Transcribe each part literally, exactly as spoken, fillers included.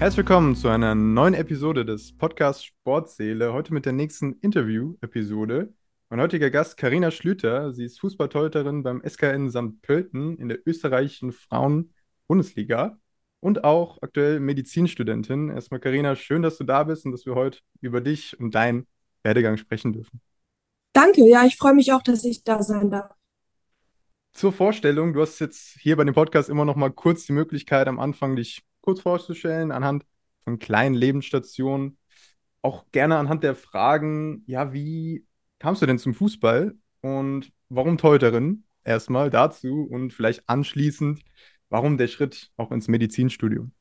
Herzlich willkommen zu einer neuen Episode des Podcasts Sportseele. Heute mit der nächsten Interview-Episode. Mein heutiger Gast Carina Schlüter. Sie ist Fußballtorhüterin beim S K N Sankt Pölten in der österreichischen Frauen-Bundesliga und auch aktuell Medizinstudentin. Erstmal, Carina, schön, dass du da bist und dass wir heute über dich und deinen Werdegang sprechen dürfen. Danke, ja, ich freue mich auch, dass ich da sein darf. Zur Vorstellung, du hast jetzt hier bei dem Podcast immer noch mal kurz die Möglichkeit, am Anfang dich kurz vorzustellen, anhand von kleinen Lebensstationen, auch gerne anhand der Fragen, ja, wie kamst du denn zum Fußball und warum Torhüterin? Erstmal dazu und vielleicht anschließend, warum der Schritt auch ins Medizinstudium?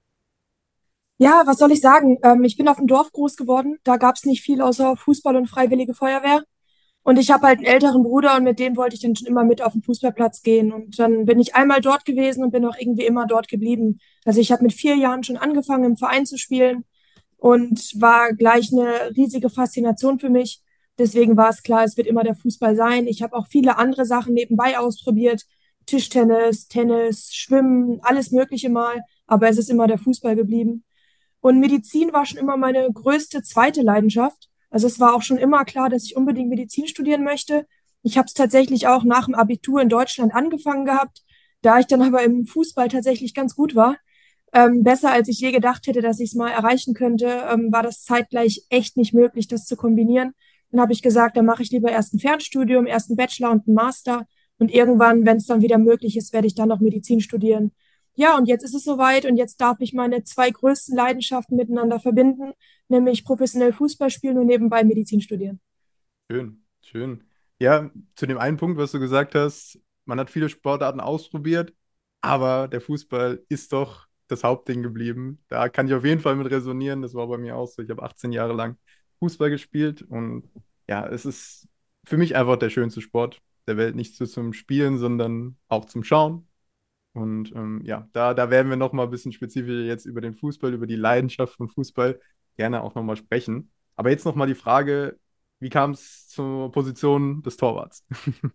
Ja, was soll ich sagen? Ähm, ich bin auf dem Dorf groß geworden. Da gab es nicht viel außer Fußball und Freiwillige Feuerwehr. Und ich habe halt einen älteren Bruder und mit dem wollte ich dann schon immer mit auf den Fußballplatz gehen. Und dann bin ich einmal dort gewesen und bin auch irgendwie immer dort geblieben. Also ich habe mit vier Jahren schon angefangen, im Verein zu spielen und war gleich eine riesige Faszination für mich. Deswegen war es klar, es wird immer der Fußball sein. Ich habe auch viele andere Sachen nebenbei ausprobiert. Tischtennis, Tennis, Schwimmen, alles Mögliche mal. Aber es ist immer der Fußball geblieben. Und Medizin war schon immer meine größte zweite Leidenschaft. Also es war auch schon immer klar, dass ich unbedingt Medizin studieren möchte. Ich habe es tatsächlich auch nach dem Abitur in Deutschland angefangen gehabt. Da ich dann aber im Fußball tatsächlich ganz gut war, ähm, besser als ich je gedacht hätte, dass ich es mal erreichen könnte, ähm, war das zeitgleich echt nicht möglich, das zu kombinieren. Dann habe ich gesagt, dann mache ich lieber erst ein Fernstudium, erst einen Bachelor und einen Master. Und irgendwann, wenn es dann wieder möglich ist, werde ich dann noch Medizin studieren. Ja, und jetzt ist es soweit und jetzt darf ich meine zwei größten Leidenschaften miteinander verbinden, nämlich professionell Fußball spielen und nebenbei Medizin studieren. Schön, schön. Ja, zu dem einen Punkt, was du gesagt hast, man hat viele Sportarten ausprobiert, aber der Fußball ist doch das Hauptding geblieben. Da kann ich auf jeden Fall mit resonieren. Das war bei mir auch so. Ich habe achtzehn Jahre lang Fußball gespielt und ja, es ist für mich einfach der schönste Sport der Welt. Nicht nur zum Spielen, sondern auch zum Schauen. Und ähm, ja, da, da werden wir noch mal ein bisschen spezifischer jetzt über den Fußball, über die Leidenschaft von Fußball gerne auch noch mal sprechen. Aber jetzt noch mal die Frage, wie kam es zur Position des Torwarts?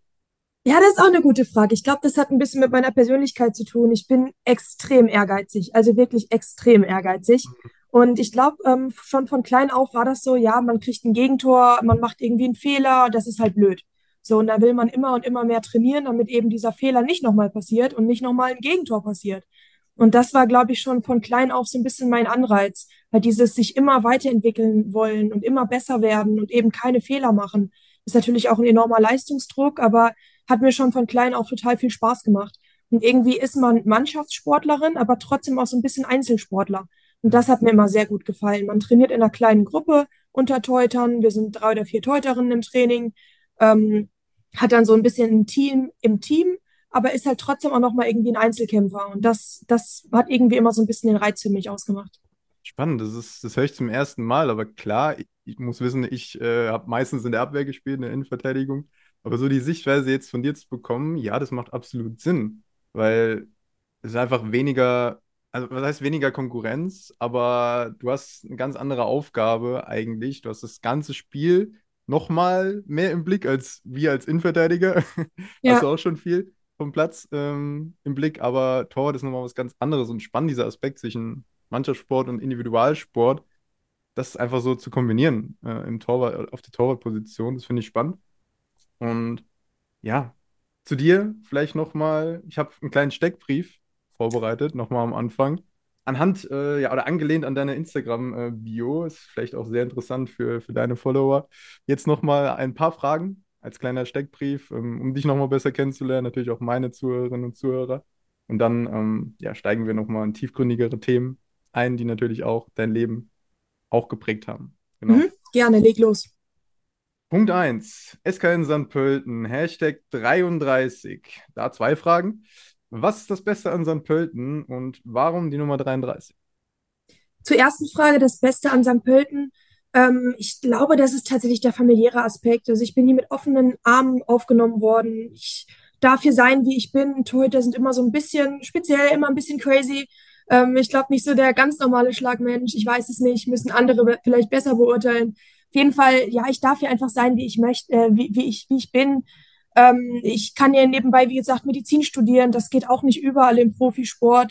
Ja, das ist auch eine gute Frage. Ich glaube, das hat ein bisschen mit meiner Persönlichkeit zu tun. Ich bin extrem ehrgeizig, also wirklich extrem ehrgeizig. Und ich glaube, ähm, schon von klein auf war das so, ja, man kriegt ein Gegentor, man macht irgendwie einen Fehler, das ist halt blöd. So, und da will man immer und immer mehr trainieren, damit eben dieser Fehler nicht nochmal passiert und nicht nochmal ein Gegentor passiert. Und das war, glaube ich, schon von klein auf so ein bisschen mein Anreiz, weil dieses sich immer weiterentwickeln wollen und immer besser werden und eben keine Fehler machen, ist natürlich auch ein enormer Leistungsdruck, aber hat mir schon von klein auf total viel Spaß gemacht. Und irgendwie ist man Mannschaftssportlerin, aber trotzdem auch so ein bisschen Einzelsportler. Und das hat mir immer sehr gut gefallen. Man trainiert in einer kleinen Gruppe unter Teutern. Wir sind drei oder vier Teuterinnen im Training. Ähm, hat dann so ein bisschen ein Team im Team, aber ist halt trotzdem auch nochmal irgendwie ein Einzelkämpfer. Und das, das hat irgendwie immer so ein bisschen den Reiz für mich ausgemacht. Spannend, das ist, das höre ich zum ersten Mal, aber klar, ich, ich muss wissen, ich äh, habe meistens in der Abwehr gespielt, in der Innenverteidigung. Aber so die Sichtweise jetzt von dir zu bekommen, ja, das macht absolut Sinn, weil es ist einfach weniger, also was heißt weniger Konkurrenz, aber du hast eine ganz andere Aufgabe eigentlich. Du hast das ganze Spiel nochmal mehr im Blick als wir als Innenverteidiger. Hast du Ja, auch schon viel vom Platz ähm, im Blick, aber Torwart ist nochmal was ganz anderes und spannend, dieser Aspekt zwischen Mannschaftssport und Individualsport, das einfach so zu kombinieren äh, im Torwart, auf der Torwartposition, das finde ich spannend. Und ja, zu dir vielleicht nochmal, ich habe einen kleinen Steckbrief vorbereitet, nochmal am Anfang. Anhand, äh, ja, oder angelehnt an deine Instagram-Bio, ist vielleicht auch sehr interessant für, für deine Follower. Jetzt nochmal ein paar Fragen als kleiner Steckbrief, ähm, um dich nochmal besser kennenzulernen, natürlich auch meine Zuhörerinnen und Zuhörer. Und dann ähm, ja, steigen wir nochmal in tiefgründigere Themen ein, die natürlich auch dein Leben auch geprägt haben. Genau. mhm. Gerne, leg los. Punkt eins. S K N Sankt Pölten, Hashtag dreiunddreißig. Da zwei Fragen. Was ist das Beste an Sankt Pölten und warum die Nummer dreiunddreißig? Zur ersten Frage, das Beste an Sankt Pölten. Ähm, ich glaube, das ist tatsächlich der familiäre Aspekt. Also ich bin hier mit offenen Armen aufgenommen worden. Ich darf hier sein, wie ich bin. Torhüter sind immer so ein bisschen speziell, immer ein bisschen crazy. Ähm, ich glaube nicht so der ganz normale Schlagmensch. Ich weiß es nicht, müssen andere be- vielleicht besser beurteilen. Auf jeden Fall, ja, ich darf hier einfach sein, wie ich möchte, äh, wie, wie ich, wie ich bin. Ähm, ich kann hier nebenbei, wie gesagt, Medizin studieren. Das geht auch nicht überall im Profisport.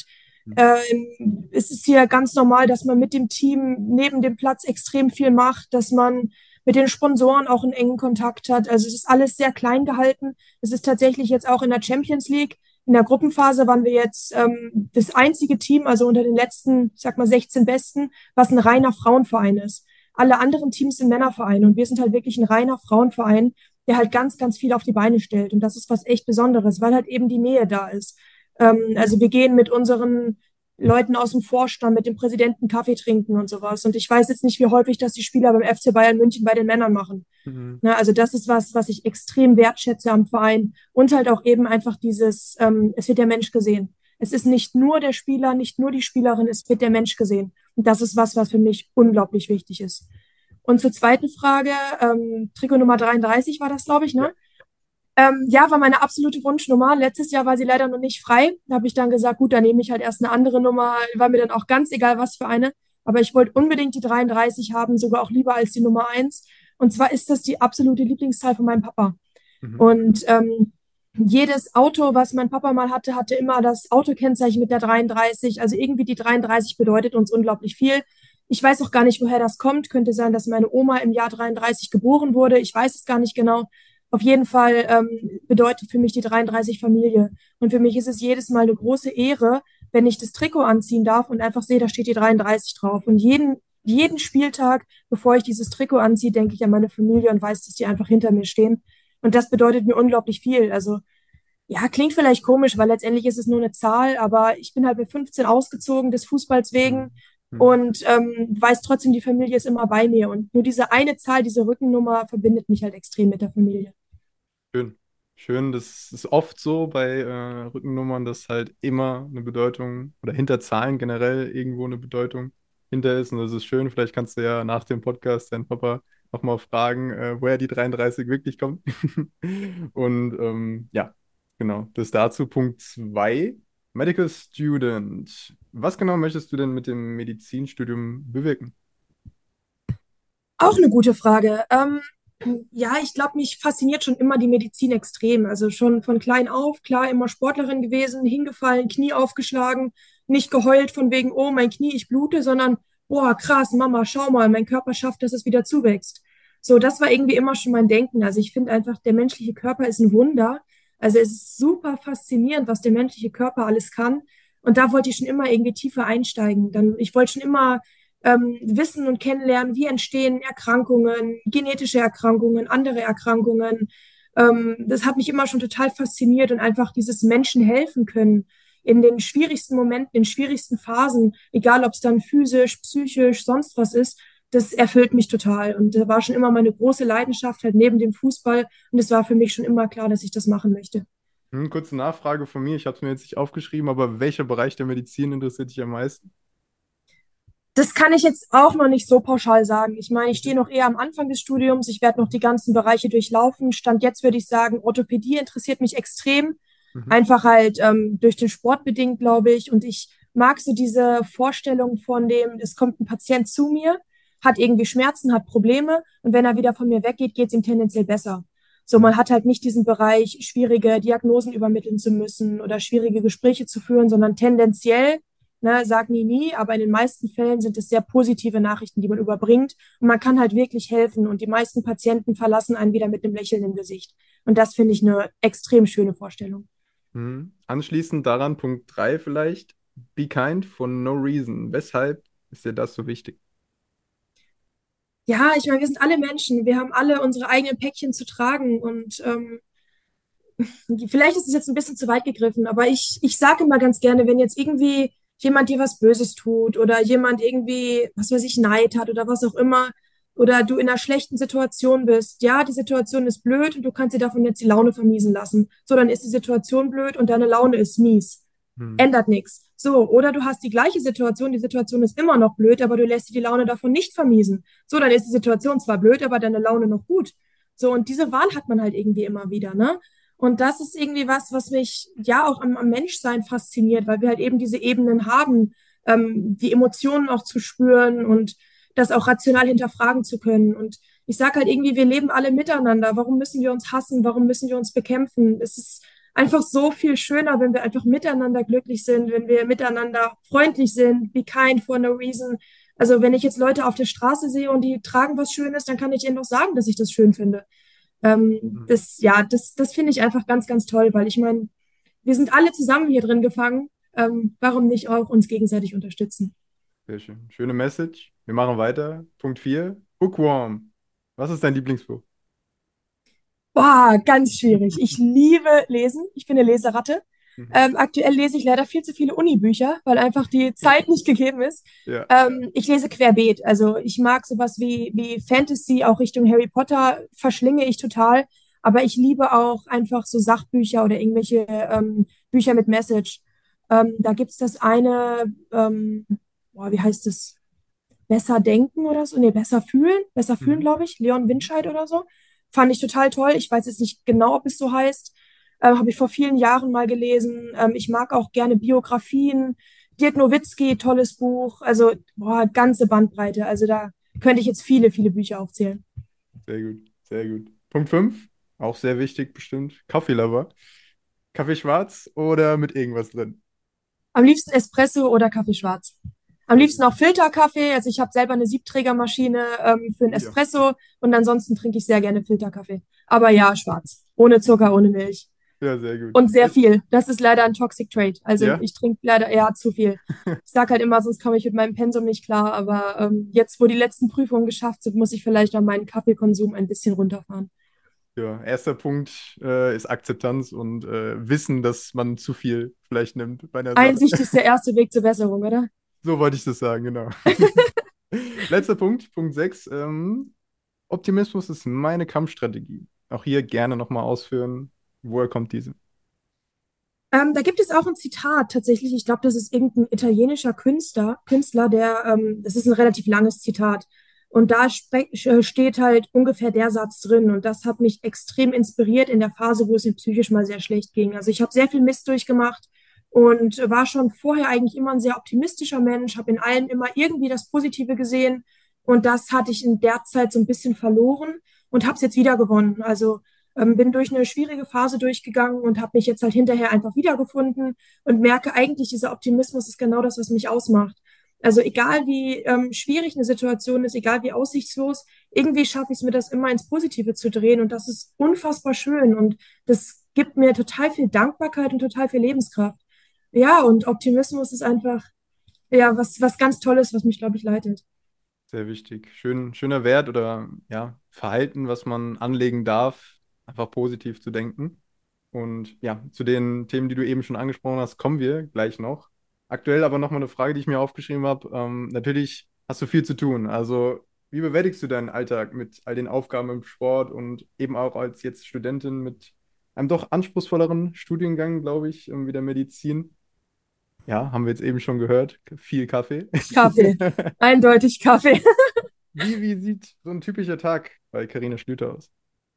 Ähm, es ist hier ganz normal, dass man mit dem Team neben dem Platz extrem viel macht, dass man mit den Sponsoren auch einen engen Kontakt hat. Also es ist alles sehr klein gehalten. Es ist tatsächlich jetzt auch in der Champions League. In der Gruppenphase waren wir jetzt ähm, das einzige Team, also unter den letzten, ich sag mal, sechzehn Besten, was ein reiner Frauenverein ist. Alle anderen Teams sind Männervereine und wir sind halt wirklich ein reiner Frauenverein, der halt ganz, ganz viel auf die Beine stellt. Und das ist was echt Besonderes, weil halt eben die Nähe da ist. Ähm, also wir gehen mit unseren Leuten aus dem Vorstand, mit dem Präsidenten Kaffee trinken und sowas. Und ich weiß jetzt nicht, wie häufig das die Spieler beim F C Bayern München bei den Männern machen. Mhm. Ne, also das ist was, was ich extrem wertschätze am Verein und halt auch eben einfach dieses, ähm, es wird der Mensch gesehen. Es ist nicht nur der Spieler, nicht nur die Spielerin, es wird der Mensch gesehen. Und das ist was, was für mich unglaublich wichtig ist. Und zur zweiten Frage, ähm, Trikot Nummer dreiunddreißig war das, glaube ich, Ja. ne? Ähm, ja, war meine absolute Wunschnummer. Letztes Jahr war sie leider noch nicht frei. Da habe ich dann gesagt, gut, dann nehme ich halt erst eine andere Nummer. War mir dann auch ganz egal, was für eine. Aber ich wollte unbedingt die dreiunddreißig haben, sogar auch lieber als die Nummer eins. Und zwar ist das die absolute Lieblingszahl von meinem Papa. Mhm. Und ähm, jedes Auto, was mein Papa mal hatte, hatte immer das Autokennzeichen mit der dreiunddreißig. Also irgendwie die dreiunddreißig bedeutet uns unglaublich viel. Ich weiß auch gar nicht, woher das kommt. Könnte sein, dass meine Oma im Jahr dreiunddreißig geboren wurde. Ich weiß es gar nicht genau. Auf jeden Fall ähm, bedeutet für mich die dreiunddreißig Familie. Und für mich ist es jedes Mal eine große Ehre, wenn ich das Trikot anziehen darf und einfach sehe, da steht die dreiunddreißig drauf. Und jeden, jeden Spieltag, bevor ich dieses Trikot anziehe, denke ich an meine Familie und weiß, dass die einfach hinter mir stehen. Und das bedeutet mir unglaublich viel. Also ja, klingt vielleicht komisch, weil letztendlich ist es nur eine Zahl, aber ich bin halt mit fünfzehn ausgezogen, des Fußballs Mhm. wegen, Mhm. und ähm, weiß trotzdem, die Familie ist immer bei mir. Und nur diese eine Zahl, diese Rückennummer verbindet mich halt extrem mit der Familie. Schön. Schön, das ist oft so bei äh, Rückennummern, dass halt immer eine Bedeutung oder hinter Zahlen generell irgendwo eine Bedeutung hinter ist. Und das ist schön. Vielleicht kannst du ja nach dem Podcast deinen Papa nochmal fragen, äh, woher die dreiunddreißig wirklich kommt. Und ähm, ja, genau, das dazu. Punkt zwei. Medical Student. Was genau möchtest du denn mit dem Medizinstudium bewirken? Auch eine gute Frage. Ähm, ja, ich glaube, mich fasziniert schon immer die Medizin extrem. Also schon von klein auf, klar, immer Sportlerin gewesen, hingefallen, Knie aufgeschlagen, nicht geheult von wegen, oh, mein Knie, ich blute, sondern, boah, krass, Mama, schau mal, mein Körper schafft, dass es wieder zuwächst. So, das war irgendwie immer schon mein Denken. Also ich finde einfach, der menschliche Körper ist ein Wunder. Also es ist super faszinierend, was der menschliche Körper alles kann. Und da wollte ich schon immer irgendwie tiefer einsteigen. Dann, ich wollte schon immer ähm, wissen und kennenlernen, wie entstehen Erkrankungen, genetische Erkrankungen, andere Erkrankungen. Ähm, das hat mich immer schon total fasziniert und einfach dieses Menschen helfen können in den schwierigsten Momenten, in schwierigsten Phasen, egal ob es dann physisch, psychisch, sonst was ist, das erfüllt mich total. Und da war schon immer meine große Leidenschaft halt neben dem Fußball. Und es war für mich schon immer klar, dass ich das machen möchte. Hm, kurze Nachfrage von mir. Ich habe es mir jetzt nicht aufgeschrieben, aber welcher Bereich der Medizin interessiert dich am meisten? Das kann ich jetzt auch noch nicht so pauschal sagen. Ich meine, ich stehe noch eher am Anfang des Studiums. Ich werde noch die ganzen Bereiche durchlaufen. Stand jetzt würde ich sagen, Orthopädie interessiert mich extrem. Mhm. Einfach halt ähm, durch den Sport bedingt, glaube ich. Und ich mag so diese Vorstellung von dem, es kommt ein Patient zu mir, hat irgendwie Schmerzen, hat Probleme. Und wenn er wieder von mir weggeht, geht es ihm tendenziell besser. So, Mhm. man hat halt nicht diesen Bereich, schwierige Diagnosen übermitteln zu müssen oder schwierige Gespräche zu führen, sondern tendenziell, ne, sag nie nie, aber in den meisten Fällen sind es sehr positive Nachrichten, die man überbringt. Und man kann halt wirklich helfen. Und die meisten Patienten verlassen einen wieder mit einem Lächeln im Gesicht. Und das finde ich eine extrem schöne Vorstellung. Mhm. Anschließend daran Punkt drei vielleicht. Be kind for no reason. Weshalb ist dir das so wichtig? Ja, ich meine, wir sind alle Menschen. Wir haben alle unsere eigenen Päckchen zu tragen. Und ähm, vielleicht ist es jetzt ein bisschen zu weit gegriffen, aber ich, ich sage immer ganz gerne, wenn jetzt irgendwie jemand dir was Böses tut oder jemand irgendwie, was weiß ich, Neid hat oder was auch immer, oder du in einer schlechten Situation bist, ja, die Situation ist blöd und du kannst dir davon jetzt die Laune vermiesen lassen. So, dann ist die Situation blöd und deine Laune ist mies. Mhm. Ändert nichts. So, oder du hast die gleiche Situation, die Situation ist immer noch blöd, aber du lässt dir die Laune davon nicht vermiesen. So, dann ist die Situation zwar blöd, aber deine Laune noch gut. So, und diese Wahl hat man halt irgendwie immer wieder, ne? Und das ist irgendwie was, was mich ja auch am, am Menschsein fasziniert, weil wir halt eben diese Ebenen haben, ähm, die Emotionen auch zu spüren und das auch rational hinterfragen zu können. Und ich sage halt irgendwie, wir leben alle miteinander. Warum müssen wir uns hassen? Warum müssen wir uns bekämpfen? Es ist einfach so viel schöner, wenn wir einfach miteinander glücklich sind, wenn wir miteinander freundlich sind, be kind for no reason. Also wenn ich jetzt Leute auf der Straße sehe und die tragen was Schönes, dann kann ich ihnen doch sagen, dass ich das schön finde. Ähm, Mhm. das, ja, das, das finde ich einfach ganz, ganz toll, weil ich meine, wir sind alle zusammen hier drin gefangen. Ähm, warum nicht auch uns gegenseitig unterstützen? Sehr schön. Schöne Message. Wir machen weiter. Punkt vier. Bookworm. Was ist dein Lieblingsbuch? Boah, ganz schwierig. Ich liebe Lesen. Ich bin eine Leseratte. Mhm. Ähm, aktuell lese ich leider viel zu viele Uni-Bücher, weil einfach die Zeit nicht gegeben ist. Ja, Ähm, ich lese querbeet. Also ich mag sowas wie, wie Fantasy, auch Richtung Harry Potter, verschlinge ich total. Aber ich liebe auch einfach so Sachbücher oder irgendwelche ähm, Bücher mit Message. Ähm, da gibt's das eine, ähm, boah, wie heißt es? Besser denken oder so. Nee, besser fühlen. Besser fühlen, Mhm. glaube ich. Leon Winscheid oder so. Fand ich total toll. Ich weiß jetzt nicht genau, ob es so heißt. Ähm, habe ich vor vielen Jahren mal gelesen. Ähm, ich mag auch gerne Biografien. Dirk Nowitzki, tolles Buch. Also, boah, ganze Bandbreite. Also da könnte ich jetzt viele, viele Bücher aufzählen. Sehr gut, sehr gut. Punkt fünf. Auch sehr wichtig bestimmt. Kaffeelover. Kaffee schwarz oder mit irgendwas drin? Am liebsten Espresso oder Kaffee schwarz. Am Sehr liebsten gut. auch Filterkaffee. Also ich habe selber eine Siebträgermaschine ähm, für einen Oh ja, Espresso und ansonsten trinke ich sehr gerne Filterkaffee. Aber ja, schwarz. Ohne Zucker, ohne Milch. ja, sehr gut. Und sehr Äh, viel. Das ist leider ein Toxic Trait. Also Ja, ich trinke leider eher zu viel. Ich sage halt immer, sonst komme ich mit meinem Pensum nicht klar. Aber ähm, jetzt, wo die letzten Prüfungen geschafft sind, muss ich vielleicht auch meinen Kaffeekonsum ein bisschen runterfahren. ja. Erster Punkt äh, ist Akzeptanz und äh, Wissen, dass man zu viel vielleicht nimmt bei einer Sache. Einsicht ist der erste Weg zur Besserung, oder? So wollte ich das sagen, genau. Letzter Punkt, Punkt sechs. Ähm, Optimismus ist meine Kampfstrategie. Auch hier gerne nochmal ausführen. Woher kommt diese? Ähm, da gibt es auch ein Zitat tatsächlich. Ich glaube, das ist irgendein italienischer Künstler, Künstler, der, ähm, das ist ein relativ langes Zitat. Und da spre- äh, steht halt ungefähr der Satz drin. Und das hat mich extrem inspiriert in der Phase, wo es mir psychisch mal sehr schlecht ging. Also ich habe sehr viel Mist durchgemacht und war schon vorher eigentlich immer ein sehr optimistischer Mensch, habe in allem immer irgendwie das Positive gesehen. Und das hatte ich in der Zeit so ein bisschen verloren und habe es jetzt wieder gewonnen. Also ähm, bin durch eine schwierige Phase durchgegangen und habe mich jetzt halt hinterher einfach wiedergefunden und merke eigentlich, dieser Optimismus ist genau das, was mich ausmacht. Also egal wie ähm, schwierig eine Situation ist, egal wie aussichtslos, irgendwie schaffe ich es mir, das immer ins Positive zu drehen und das ist unfassbar schön und das gibt mir total viel Dankbarkeit und total viel Lebenskraft. Ja, und Optimismus ist einfach, ja, was, was ganz Tolles, was mich, glaube ich, leitet. Sehr wichtig. Schön, schöner Wert oder ja, Verhalten, was man anlegen darf, einfach positiv zu denken. Und ja, zu den Themen, die du eben schon angesprochen hast, kommen wir gleich noch. Aktuell aber nochmal eine Frage, die ich mir aufgeschrieben habe. Ähm, natürlich hast du viel zu tun. Also, wie bewältigst du deinen Alltag mit all den Aufgaben im Sport und eben auch als jetzt Studentin mit einem doch anspruchsvolleren Studiengang, glaube ich, ähm, wie der Medizin? Ja, haben wir jetzt eben schon gehört. Viel Kaffee. Kaffee. Eindeutig Kaffee. Wie, wie sieht so ein typischer Tag bei Carina Schlüter aus?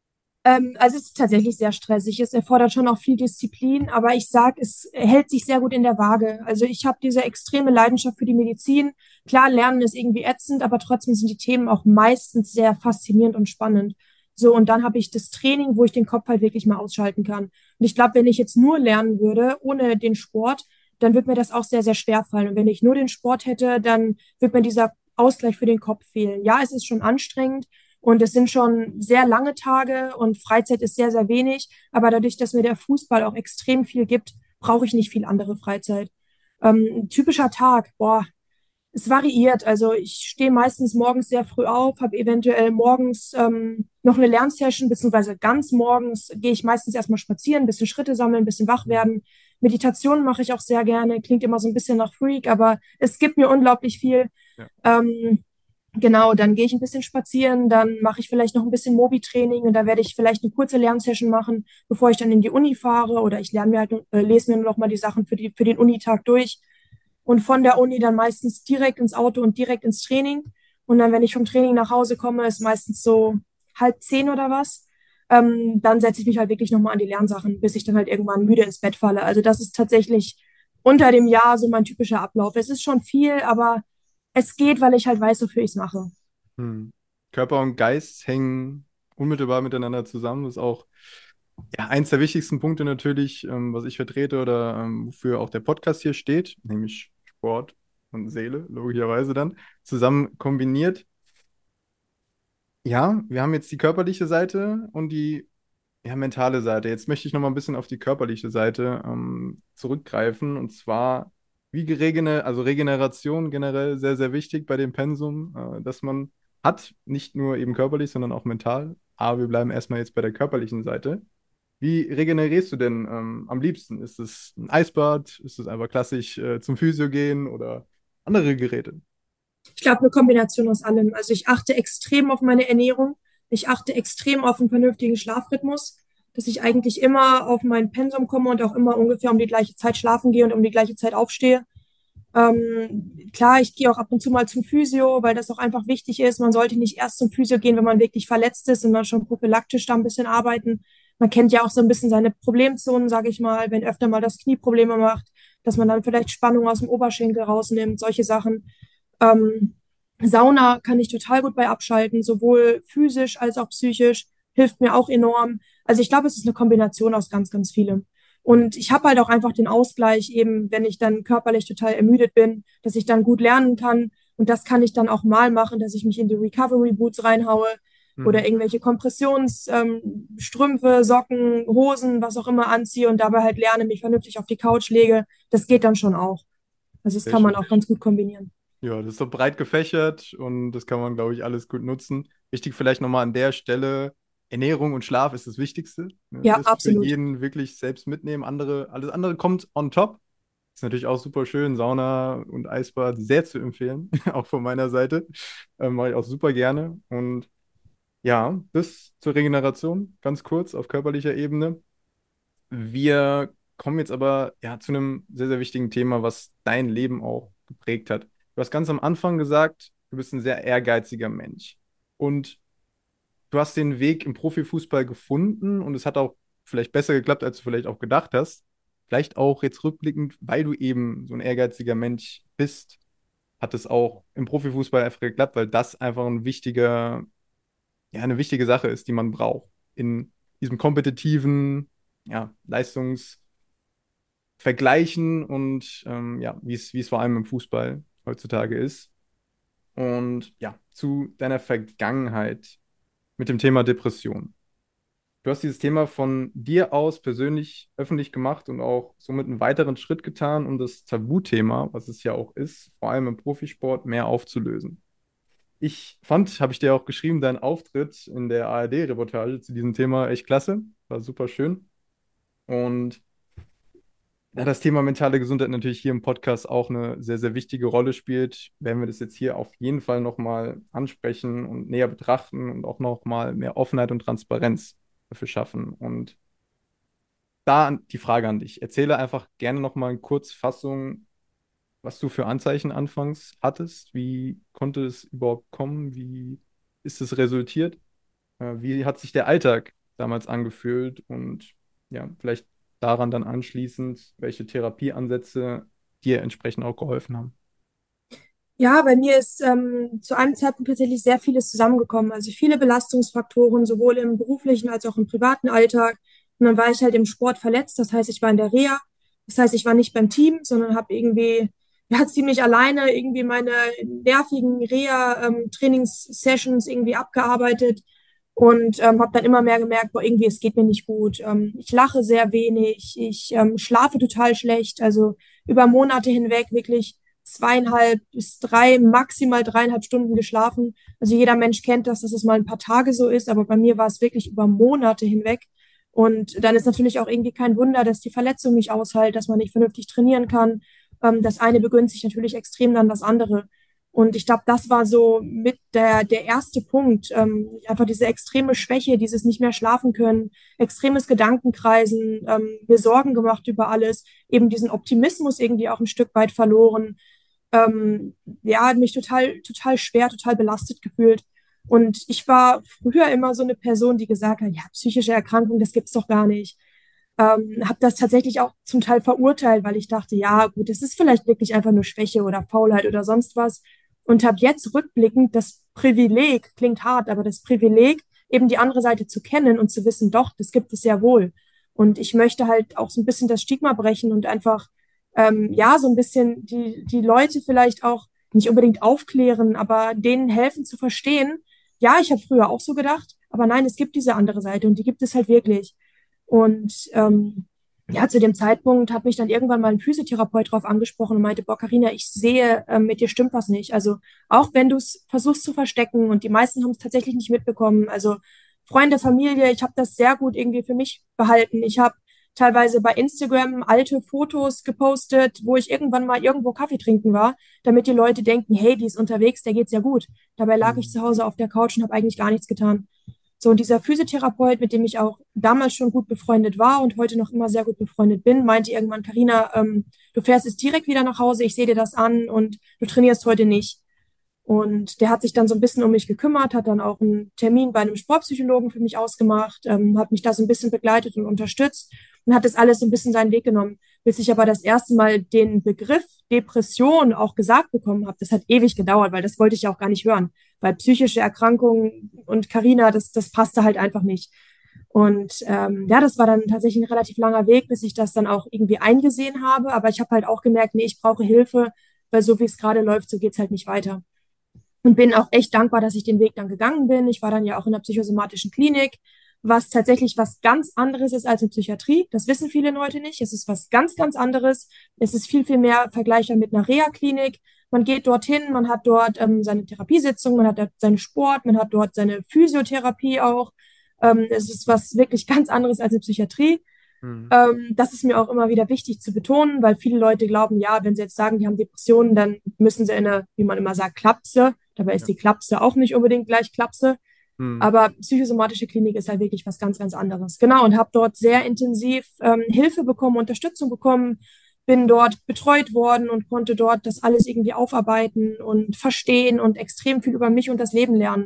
Ähm, also es ist tatsächlich sehr stressig. Es erfordert schon auch viel Disziplin, aber ich sage, es hält sich sehr gut in der Waage. Also ich habe diese extreme Leidenschaft für die Medizin. Klar, Lernen ist irgendwie ätzend, aber trotzdem sind die Themen auch meistens sehr faszinierend und spannend. So, und dann habe ich das Training, wo ich den Kopf halt wirklich mal ausschalten kann. Und ich glaube, wenn ich jetzt nur lernen würde, ohne den Sport, dann wird mir das auch sehr, sehr schwer fallen. Und wenn ich nur den Sport hätte, dann wird mir dieser Ausgleich für den Kopf fehlen. Ja, es ist schon anstrengend, und es sind schon sehr lange Tage und Freizeit ist sehr, sehr wenig. Aber dadurch, dass mir der Fußball auch extrem viel gibt, brauche ich nicht viel andere Freizeit. Ähm, ein typischer Tag, boah, es variiert. Also ich stehe meistens morgens sehr früh auf, habe eventuell morgens ähm, noch eine Lernsession, beziehungsweise ganz morgens gehe ich meistens erstmal spazieren, ein bisschen Schritte sammeln, ein bisschen wach Mhm. werden. Meditation mache ich auch sehr gerne, klingt immer so ein bisschen nach Freak, aber es gibt mir unglaublich viel. Ja. Ähm, Genau, dann gehe ich ein bisschen spazieren, dann mache ich vielleicht noch ein bisschen Mobi-Training und da werde ich vielleicht eine kurze Lernsession machen, bevor ich dann in die Uni fahre oder ich lerne mir halt, äh, lese mir noch mal die Sachen für die, für den Unitag durch und von der Uni dann meistens direkt ins Auto und direkt ins Training. Und dann, wenn ich vom Training nach Hause komme, ist meistens so halb zehn oder was. Ähm, dann setze ich mich halt wirklich nochmal an die Lernsachen, bis ich dann halt irgendwann müde ins Bett falle. Also das ist tatsächlich unter dem Jahr so mein typischer Ablauf. Es ist schon viel, aber es geht, weil ich halt weiß, wofür ich es mache. Hm. Körper und Geist hängen unmittelbar miteinander zusammen. Das ist auch Ja, eins der wichtigsten Punkte natürlich, ähm, was ich vertrete oder ähm, wofür auch der Podcast hier steht, nämlich Sport und Seele, logischerweise dann, zusammen kombiniert. Ja, wir haben jetzt die körperliche Seite und die ja, mentale Seite. Jetzt möchte ich noch mal ein bisschen auf die körperliche Seite ähm, zurückgreifen. Und zwar, wie geregene, also Regeneration generell sehr, sehr wichtig bei dem Pensum, äh, dass man hat, nicht nur eben körperlich, sondern auch mental. Aber wir bleiben erstmal jetzt bei der körperlichen Seite. Wie regenerierst du denn ähm, am liebsten? Ist es ein Eisbad? Ist es einfach klassisch äh, zum Physio gehen oder andere Geräte? Ich glaube, eine Kombination aus allem. Also ich achte extrem auf meine Ernährung. Ich achte extrem auf einen vernünftigen Schlafrhythmus, dass ich eigentlich immer auf mein Pensum komme und auch immer ungefähr um die gleiche Zeit schlafen gehe und um die gleiche Zeit aufstehe. Ähm, klar, ich gehe auch ab und zu mal zum Physio, weil das auch einfach wichtig ist. Man sollte nicht erst zum Physio gehen, wenn man wirklich verletzt ist, sondern schon prophylaktisch da ein bisschen arbeiten. Man kennt ja auch so ein bisschen seine Problemzonen, sage ich mal, wenn öfter mal das Knie Probleme macht, dass man dann vielleicht Spannung aus dem Oberschenkel rausnimmt, solche Sachen. Ähm, Sauna kann ich total gut bei abschalten, sowohl physisch als auch psychisch, hilft mir auch enorm. Also ich glaube, es ist eine Kombination aus ganz, ganz vielem. Und ich habe halt auch einfach den Ausgleich, eben wenn ich dann körperlich total ermüdet bin, dass ich dann gut lernen kann. Und das kann ich dann auch mal machen, dass ich mich in die Recovery Boots reinhaue oder Mhm. irgendwelche Kompressionsstrümpfe, ähm, Strümpfe, Socken, Hosen, was auch immer anziehe und dabei halt lerne, mich vernünftig auf die Couch lege. Das geht dann schon auch. Also das Sehr kann man schön. auch ganz gut kombinieren. Ja, das ist doch breit gefächert und das kann man, glaube ich, alles gut nutzen. Wichtig vielleicht nochmal an der Stelle, Ernährung und Schlaf ist das Wichtigste. Ne? Ja, Das für absolut. jeden wirklich selbst mitnehmen. Andere, alles andere kommt on top. Ist natürlich auch super schön. Sauna und Eisbad sehr zu empfehlen, auch von meiner Seite. Ähm, mache ich auch super gerne. Und ja, bis zur Regeneration, ganz kurz auf körperlicher Ebene. Wir kommen jetzt aber ja zu einem sehr, sehr wichtigen Thema, was dein Leben auch geprägt hat. Du hast ganz am Anfang gesagt, du bist ein sehr ehrgeiziger Mensch. Und du hast den Weg im Profifußball gefunden und es hat auch vielleicht besser geklappt, als du vielleicht auch gedacht hast. Vielleicht auch jetzt rückblickend, weil du eben so ein ehrgeiziger Mensch bist, hat es auch im Profifußball einfach geklappt, weil das einfach ein wichtiger, ja, eine wichtige Sache ist, die man braucht in diesem kompetitiven, ja, Leistungs- vergleichen und ähm, ja, wie es, wie es vor allem im Fußball heutzutage ist. Und ja, zu deiner Vergangenheit mit dem Thema Depression. Du hast dieses Thema von dir aus persönlich öffentlich gemacht und auch somit einen weiteren Schritt getan, um das Tabuthema, was es ja auch ist, vor allem im Profisport, mehr aufzulösen. Ich fand, habe ich dir auch geschrieben, dein Auftritt in der A R D-Reportage zu diesem Thema echt klasse, war super schön. Und da das Thema mentale Gesundheit natürlich hier im Podcast auch eine sehr, sehr wichtige Rolle spielt, werden wir das jetzt hier auf jeden Fall nochmal ansprechen und näher betrachten und auch nochmal mehr Offenheit und Transparenz dafür schaffen. Und da die Frage an dich. Erzähle einfach gerne nochmal in Kurzfassung, was du für Anzeichen anfangs hattest. Wie konnte es überhaupt kommen? Wie ist es resultiert? Äh, Wie hat sich der Alltag damals angefühlt und ja, vielleicht daran dann anschließend, welche Therapieansätze dir entsprechend auch geholfen haben? Ja, bei mir ist ähm, zu einem Zeitpunkt tatsächlich sehr vieles zusammengekommen. Also viele Belastungsfaktoren, sowohl im beruflichen als auch im privaten Alltag. Und dann war ich halt im Sport verletzt. Das heißt, ich war in der Reha. Das heißt, ich war nicht beim Team, sondern habe irgendwie ja, ziemlich alleine irgendwie meine nervigen Reha-Trainingssessions irgendwie abgearbeitet und ähm, habe dann immer mehr gemerkt, boah, irgendwie, es geht mir nicht gut. Ähm, ich lache sehr wenig, ich ähm, schlafe total schlecht, also über Monate hinweg wirklich zweieinhalb bis drei, maximal dreieinhalb Stunden geschlafen. Also jeder Mensch kennt das, dass es mal ein paar Tage so ist, aber bei mir war es wirklich über Monate hinweg. Und dann ist natürlich auch irgendwie kein Wunder, dass die Verletzung nicht aushält, dass man nicht vernünftig trainieren kann. Ähm, das eine begünstigt natürlich extrem dann das andere. Und ich glaube, das war so mit der, der erste Punkt. Ähm, einfach diese extreme Schwäche, dieses nicht mehr schlafen können, extremes Gedankenkreisen, ähm, mir Sorgen gemacht über alles, eben diesen Optimismus irgendwie auch ein Stück weit verloren. Ähm, ja, hat mich total, total schwer, total belastet gefühlt. Und ich war früher immer so eine Person, die gesagt hat, ja, psychische Erkrankung, das gibt's doch gar nicht. Ähm, habe das tatsächlich auch zum Teil verurteilt, weil ich dachte, ja, gut, es ist vielleicht wirklich einfach nur Schwäche oder Faulheit oder sonst was. Und habe jetzt rückblickend das Privileg, klingt hart, aber das Privileg, eben die andere Seite zu kennen und zu wissen, doch, das gibt es sehr wohl. Und ich möchte halt auch so ein bisschen das Stigma brechen und einfach, ähm, ja, so ein bisschen die, die Leute vielleicht auch nicht unbedingt aufklären, aber denen helfen zu verstehen, ja, ich habe früher auch so gedacht, aber nein, es gibt diese andere Seite und die gibt es halt wirklich. Und ähm, ja, zu dem Zeitpunkt hat mich dann irgendwann mal ein Physiotherapeut drauf angesprochen und meinte, boah, Carina, ich sehe, ähm, mit dir stimmt was nicht. Also auch wenn du es versuchst zu verstecken und die meisten haben es tatsächlich nicht mitbekommen. Also Freunde, Familie, ich habe das sehr gut irgendwie für mich behalten. Ich habe teilweise bei Instagram alte Fotos gepostet, wo ich irgendwann mal irgendwo Kaffee trinken war, damit die Leute denken, hey, die ist unterwegs, der geht's ja gut. Dabei lag ich Mhm. zu Hause auf der Couch und habe eigentlich gar nichts getan. So, und dieser Physiotherapeut, mit dem ich auch damals schon gut befreundet war und heute noch immer sehr gut befreundet bin, meinte irgendwann, Carina, ähm, du fährst jetzt direkt wieder nach Hause, ich sehe dir das an und du trainierst heute nicht. Und der hat sich dann so ein bisschen um mich gekümmert, hat dann auch einen Termin bei einem Sportpsychologen für mich ausgemacht, ähm, hat mich da so ein bisschen begleitet und unterstützt und hat das alles so ein bisschen seinen Weg genommen. Bis ich aber das erste Mal den Begriff Depression auch gesagt bekommen habe, das hat ewig gedauert, weil das wollte ich ja auch gar nicht hören, weil psychische Erkrankungen und Carina, das, das passte halt einfach nicht. Und ähm, ja, das war dann tatsächlich ein relativ langer Weg, bis ich das dann auch irgendwie eingesehen habe. Aber ich habe halt auch gemerkt, nee, ich brauche Hilfe, weil so wie es gerade läuft, so geht's halt nicht weiter. Und bin auch echt dankbar, dass ich den Weg dann gegangen bin. Ich war dann ja auch in der psychosomatischen Klinik, was tatsächlich was ganz anderes ist als in Psychiatrie. Das wissen viele Leute nicht. Es ist was ganz, ganz anderes. Es ist viel, viel mehr vergleichbar mit einer Reha-Klinik. Man geht dorthin, man hat dort ähm, seine Therapiesitzung, man hat dort seinen Sport, man hat dort seine Physiotherapie auch. Ähm, es ist was wirklich ganz anderes als in Psychiatrie. Mhm. Ähm, das ist mir auch immer wieder wichtig zu betonen, weil viele Leute glauben, ja, wenn sie jetzt sagen, die haben Depressionen, dann müssen sie in eine, wie man immer sagt, Klapse. Dabei ist Ja. die Klapse auch nicht unbedingt gleich Klapse. Mhm. Aber psychosomatische Klinik ist halt wirklich was ganz, ganz anderes. Genau, und habe dort sehr intensiv ähm, Hilfe bekommen, Unterstützung bekommen, bin dort betreut worden und konnte dort das alles irgendwie aufarbeiten und verstehen und extrem viel über mich und das Leben lernen.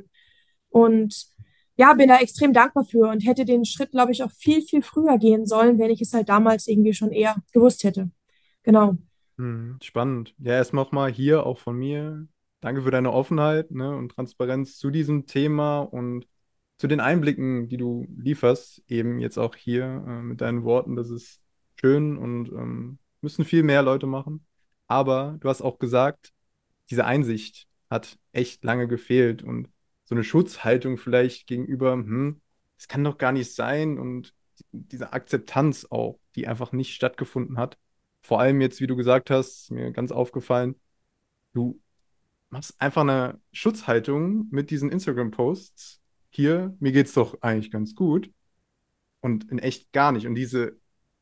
Und ja, bin da extrem dankbar für und hätte den Schritt, glaube ich, auch viel, viel früher gehen sollen, wenn ich es halt damals irgendwie schon eher gewusst hätte. Genau. Mhm. Spannend. Ja, erstmal nochmal hier auch von mir. Danke für deine Offenheit, ne, und Transparenz zu diesem Thema und zu den Einblicken, die du lieferst, eben jetzt auch hier äh, mit deinen Worten. Das ist schön und ähm, müssen viel mehr Leute machen. Aber du hast auch gesagt, diese Einsicht hat echt lange gefehlt und so eine Schutzhaltung vielleicht gegenüber, hm, es kann doch gar nicht sein und diese Akzeptanz auch, die einfach nicht stattgefunden hat. Vor allem jetzt, wie du gesagt hast, ist mir ganz aufgefallen, du machst einfach eine Schutzhaltung mit diesen Instagram-Posts. Hier, mir geht's doch eigentlich ganz gut und in echt gar nicht. Und diese,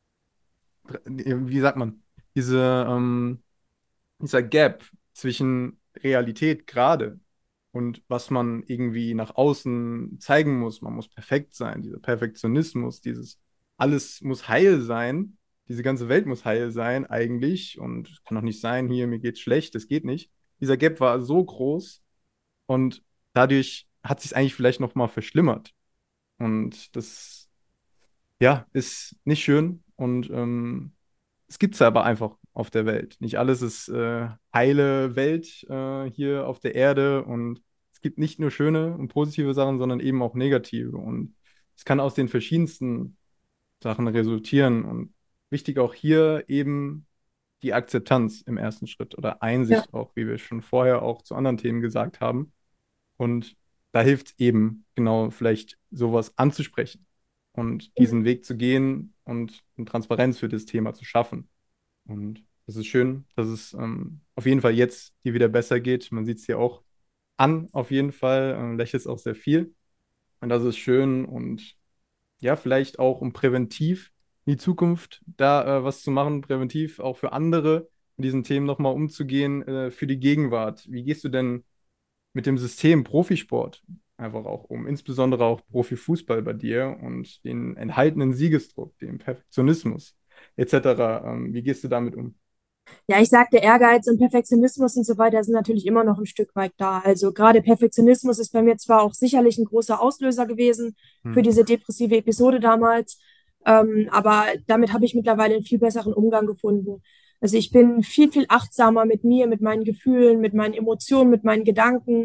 wie sagt man, diese, ähm, dieser Gap zwischen Realität gerade und was man irgendwie nach außen zeigen muss. Man muss perfekt sein, dieser Perfektionismus, dieses alles muss heil sein, diese ganze Welt muss heil sein eigentlich und kann doch nicht sein, hier, mir geht's schlecht, das geht nicht. Dieser Gap war so groß und dadurch hat sich eigentlich vielleicht noch mal verschlimmert und das, ja, ist nicht schön und ähm, es gibt es aber einfach auf der Welt. Nicht alles ist äh, heile Welt äh, hier auf der Erde und es gibt nicht nur schöne und positive Sachen, sondern eben auch negative. Und es kann aus den verschiedensten Sachen resultieren. Und wichtig auch hier eben die Akzeptanz im ersten Schritt oder Ja. Einsicht auch, wie wir schon vorher auch zu anderen Themen gesagt haben. Und da hilft es eben genau vielleicht sowas anzusprechen und diesen Weg zu gehen und eine Transparenz für das Thema zu schaffen. Und es ist schön, dass es ähm, auf jeden Fall jetzt dir wieder besser geht. Man sieht es dir auch an, auf jeden Fall. Ähm, lächelst auch sehr viel. Und das ist schön. Und ja, vielleicht auch um präventiv in die Zukunft da äh, was zu machen, präventiv auch für andere mit diesen Themen nochmal umzugehen, äh, für die Gegenwart. Wie gehst du denn mit dem System Profisport einfach auch um, insbesondere auch Profifußball bei dir und den enthaltenen Siegesdruck, dem Perfektionismus et cetera. Ähm, wie gehst du damit um? Ja, ich sagte, Ehrgeiz und Perfektionismus und so weiter sind natürlich immer noch ein Stück weit da. Also gerade Perfektionismus ist bei mir zwar auch sicherlich ein großer Auslöser gewesen für Hm. diese depressive Episode damals, ähm, aber damit habe ich mittlerweile einen viel besseren Umgang gefunden. Also ich bin viel, viel achtsamer mit mir, mit meinen Gefühlen, mit meinen Emotionen, mit meinen Gedanken.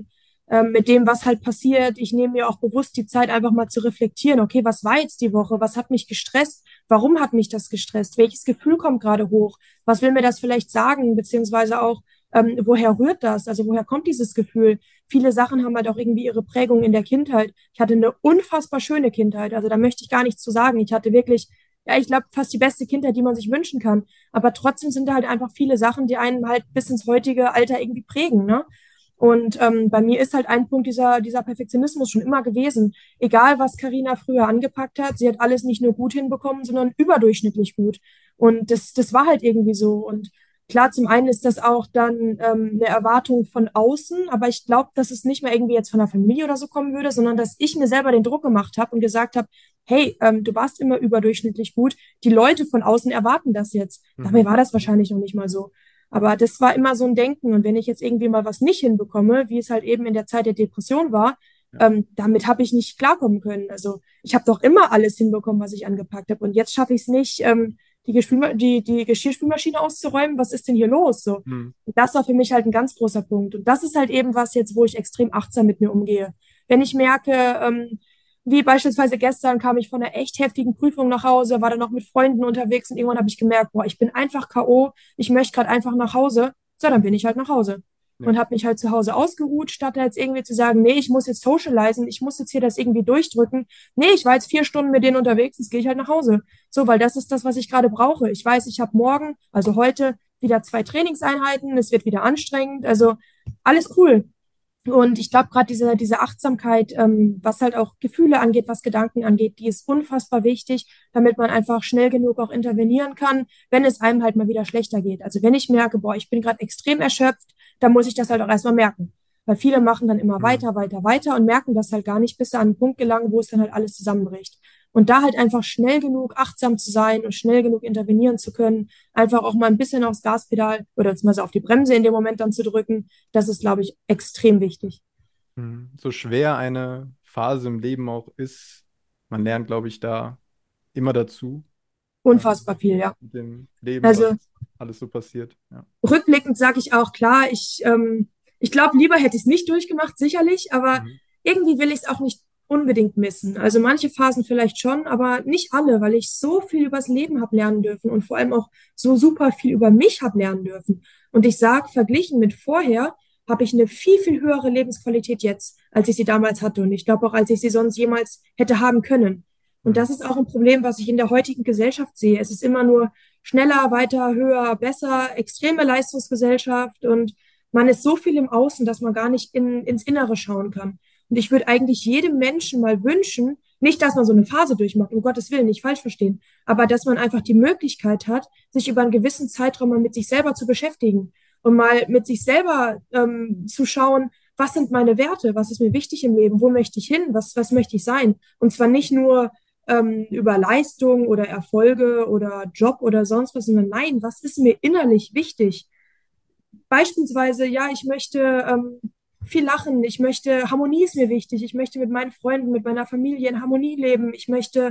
ähm, mit dem, was halt passiert. Ich nehme mir auch bewusst die Zeit, einfach mal zu reflektieren. Okay, was war jetzt die Woche? Was hat mich gestresst? Warum hat mich das gestresst? Welches Gefühl kommt gerade hoch? Was will mir das vielleicht sagen? Beziehungsweise auch, ähm, woher rührt das? Also woher kommt dieses Gefühl? Viele Sachen haben halt auch irgendwie ihre Prägung in der Kindheit. Ich hatte eine unfassbar schöne Kindheit. Also da möchte ich gar nichts zu sagen. Ich hatte wirklich, ja, ich glaube, fast die beste Kindheit, die man sich wünschen kann. Aber trotzdem sind da halt einfach viele Sachen, die einen halt bis ins heutige Alter irgendwie prägen, ne? Und ähm, bei mir ist halt ein Punkt dieser, dieser Perfektionismus schon immer gewesen. Egal, was Karina früher angepackt hat, sie hat alles nicht nur gut hinbekommen, sondern überdurchschnittlich gut. Und das, das war halt irgendwie so. Und klar, zum einen ist das auch dann ähm, eine Erwartung von außen, aber ich glaube, dass es nicht mehr irgendwie jetzt von der Familie oder so kommen würde, sondern dass ich mir selber den Druck gemacht habe und gesagt habe, hey, ähm, du warst immer überdurchschnittlich gut. Die Leute von außen erwarten das jetzt. Dabei Mhm. war das wahrscheinlich noch nicht mal so. Aber das war immer so ein Denken. Und wenn ich jetzt irgendwie mal was nicht hinbekomme, wie es halt eben in der Zeit der Depression war, Ja. ähm, damit habe ich nicht klarkommen können. Also ich habe doch immer alles hinbekommen, was ich angepackt habe. Und jetzt schaffe ich es nicht, ähm, die, Gespülma die, die Geschirrspülmaschine auszuräumen. Was ist denn hier los? So. Mhm. Und das war für mich halt ein ganz großer Punkt. Und das ist halt eben was jetzt, wo ich extrem achtsam mit mir umgehe. Wenn ich merke, ähm, wie beispielsweise gestern kam ich von einer echt heftigen Prüfung nach Hause, war dann noch mit Freunden unterwegs und irgendwann habe ich gemerkt, boah, ich bin einfach K O, ich möchte gerade einfach nach Hause. So, dann bin ich halt nach Hause Ja. und habe mich halt zu Hause ausgeruht, statt da jetzt irgendwie zu sagen, nee, ich muss jetzt socialisen, ich muss jetzt hier das irgendwie durchdrücken. Nee, ich war jetzt vier Stunden mit denen unterwegs, jetzt gehe ich halt nach Hause. So, weil das ist das, was ich gerade brauche. Ich weiß, ich habe morgen, also heute, wieder zwei Trainingseinheiten, es wird wieder anstrengend, also alles cool. Und ich glaube, gerade diese, diese Achtsamkeit, ähm, was halt auch Gefühle angeht, was Gedanken angeht, die ist unfassbar wichtig, damit man einfach schnell genug auch intervenieren kann, wenn es einem halt mal wieder schlechter geht. Also wenn ich merke, boah, ich bin gerade extrem erschöpft, dann muss ich das halt auch erstmal merken. Weil viele machen dann immer Mhm. weiter, weiter, weiter und merken das halt gar nicht, bis sie an einen Punkt gelangen, wo es dann halt alles zusammenbricht. Und da halt einfach schnell genug achtsam zu sein und schnell genug intervenieren zu können, einfach auch mal ein bisschen aufs Gaspedal oder beziehungsweise auf die Bremse in dem Moment dann zu drücken, das ist, glaube ich, extrem wichtig. Mhm. So schwer eine Phase im Leben auch ist, man lernt, glaube ich, da immer dazu, ähm, Unfassbar viel, ja. mit dem Leben, was Also alles so passiert. Ja. rückblickend sage ich auch, klar, ich, ähm, ich glaube, lieber hätte ich es nicht durchgemacht, sicherlich, aber Mhm. irgendwie will ich es auch nicht unbedingt missen. Also manche Phasen vielleicht schon, aber nicht alle, weil ich so viel übers Leben habe lernen dürfen und vor allem auch so super viel über mich habe lernen dürfen. Und ich sage, verglichen mit vorher, habe ich eine viel, viel höhere Lebensqualität jetzt, als ich sie damals hatte. Und ich glaube auch, als ich sie sonst jemals hätte haben können. Und Mhm. das ist auch ein Problem, was ich in der heutigen Gesellschaft sehe. Es ist immer nur schneller, weiter, höher, besser, extreme Leistungsgesellschaft und man ist so viel im Außen, dass man gar nicht in, ins Innere schauen kann. Und ich würde eigentlich jedem Menschen mal wünschen, nicht, dass man so eine Phase durchmacht, um Gottes Willen, nicht falsch verstehen, aber dass man einfach die Möglichkeit hat, sich über einen gewissen Zeitraum mal mit sich selber zu beschäftigen und mal mit sich selber ähm, zu schauen, was sind meine Werte, was ist mir wichtig im Leben, wo möchte ich hin, was, was möchte ich sein. Und zwar nicht nur ähm, über Leistung oder Erfolge oder Job oder sonst was, sondern nein, was ist mir innerlich wichtig? Beispielsweise, ja, ich möchte ähm, viel lachen, ich möchte, Harmonie ist mir wichtig, ich möchte mit meinen Freunden, mit meiner Familie in Harmonie leben, ich möchte,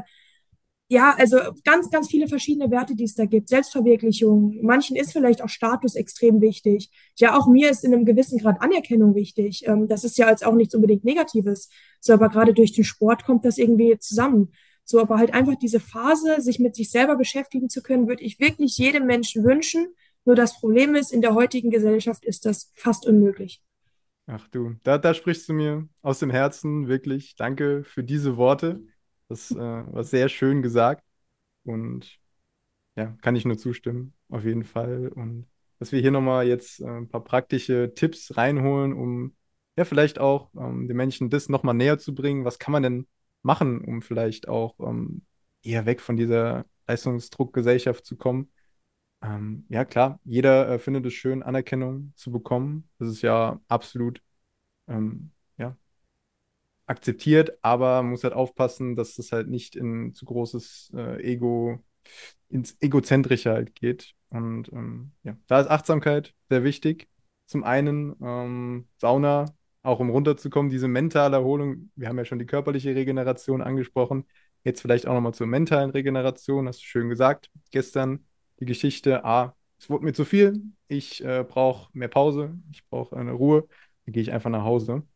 ja, also ganz, ganz viele verschiedene Werte, die es da gibt. Selbstverwirklichung. Manchen ist vielleicht auch Status extrem wichtig. Ja, auch mir ist in einem gewissen Grad Anerkennung wichtig. Ähm, das ist ja jetzt auch nichts unbedingt Negatives. So, aber gerade durch den Sport kommt das irgendwie zusammen. So, aber halt einfach diese Phase, sich mit sich selber beschäftigen zu können, würde ich wirklich jedem Menschen wünschen. Nur das Problem ist, in der heutigen Gesellschaft ist das fast unmöglich. Ach du, da, da sprichst du mir aus dem Herzen, wirklich. Danke für diese Worte. Das äh, war sehr schön gesagt und ja, kann ich nur zustimmen, auf jeden Fall. Und dass wir hier nochmal jetzt äh, ein paar praktische Tipps reinholen, um ja vielleicht auch ähm, den Menschen das nochmal näher zu bringen. Was kann man denn machen, um vielleicht auch ähm, eher weg von dieser Leistungsdruckgesellschaft zu kommen? Ähm, ja, klar, jeder äh, findet es schön, Anerkennung zu bekommen. Das ist ja absolut ähm, ja, akzeptiert, aber man muss halt aufpassen, dass das halt nicht in zu großes äh, Ego, ins Egozentrische halt geht. Und ähm, ja, da ist Achtsamkeit sehr wichtig. Zum einen ähm, Sauna, auch um runterzukommen, diese mentale Erholung. Wir haben ja schon die körperliche Regeneration angesprochen. Jetzt vielleicht auch nochmal zur mentalen Regeneration, hast du schön gesagt. Gestern die Geschichte, ah, es wurde mir zu viel, ich äh, brauche mehr Pause, ich brauche eine Ruhe, dann gehe ich einfach nach Hause.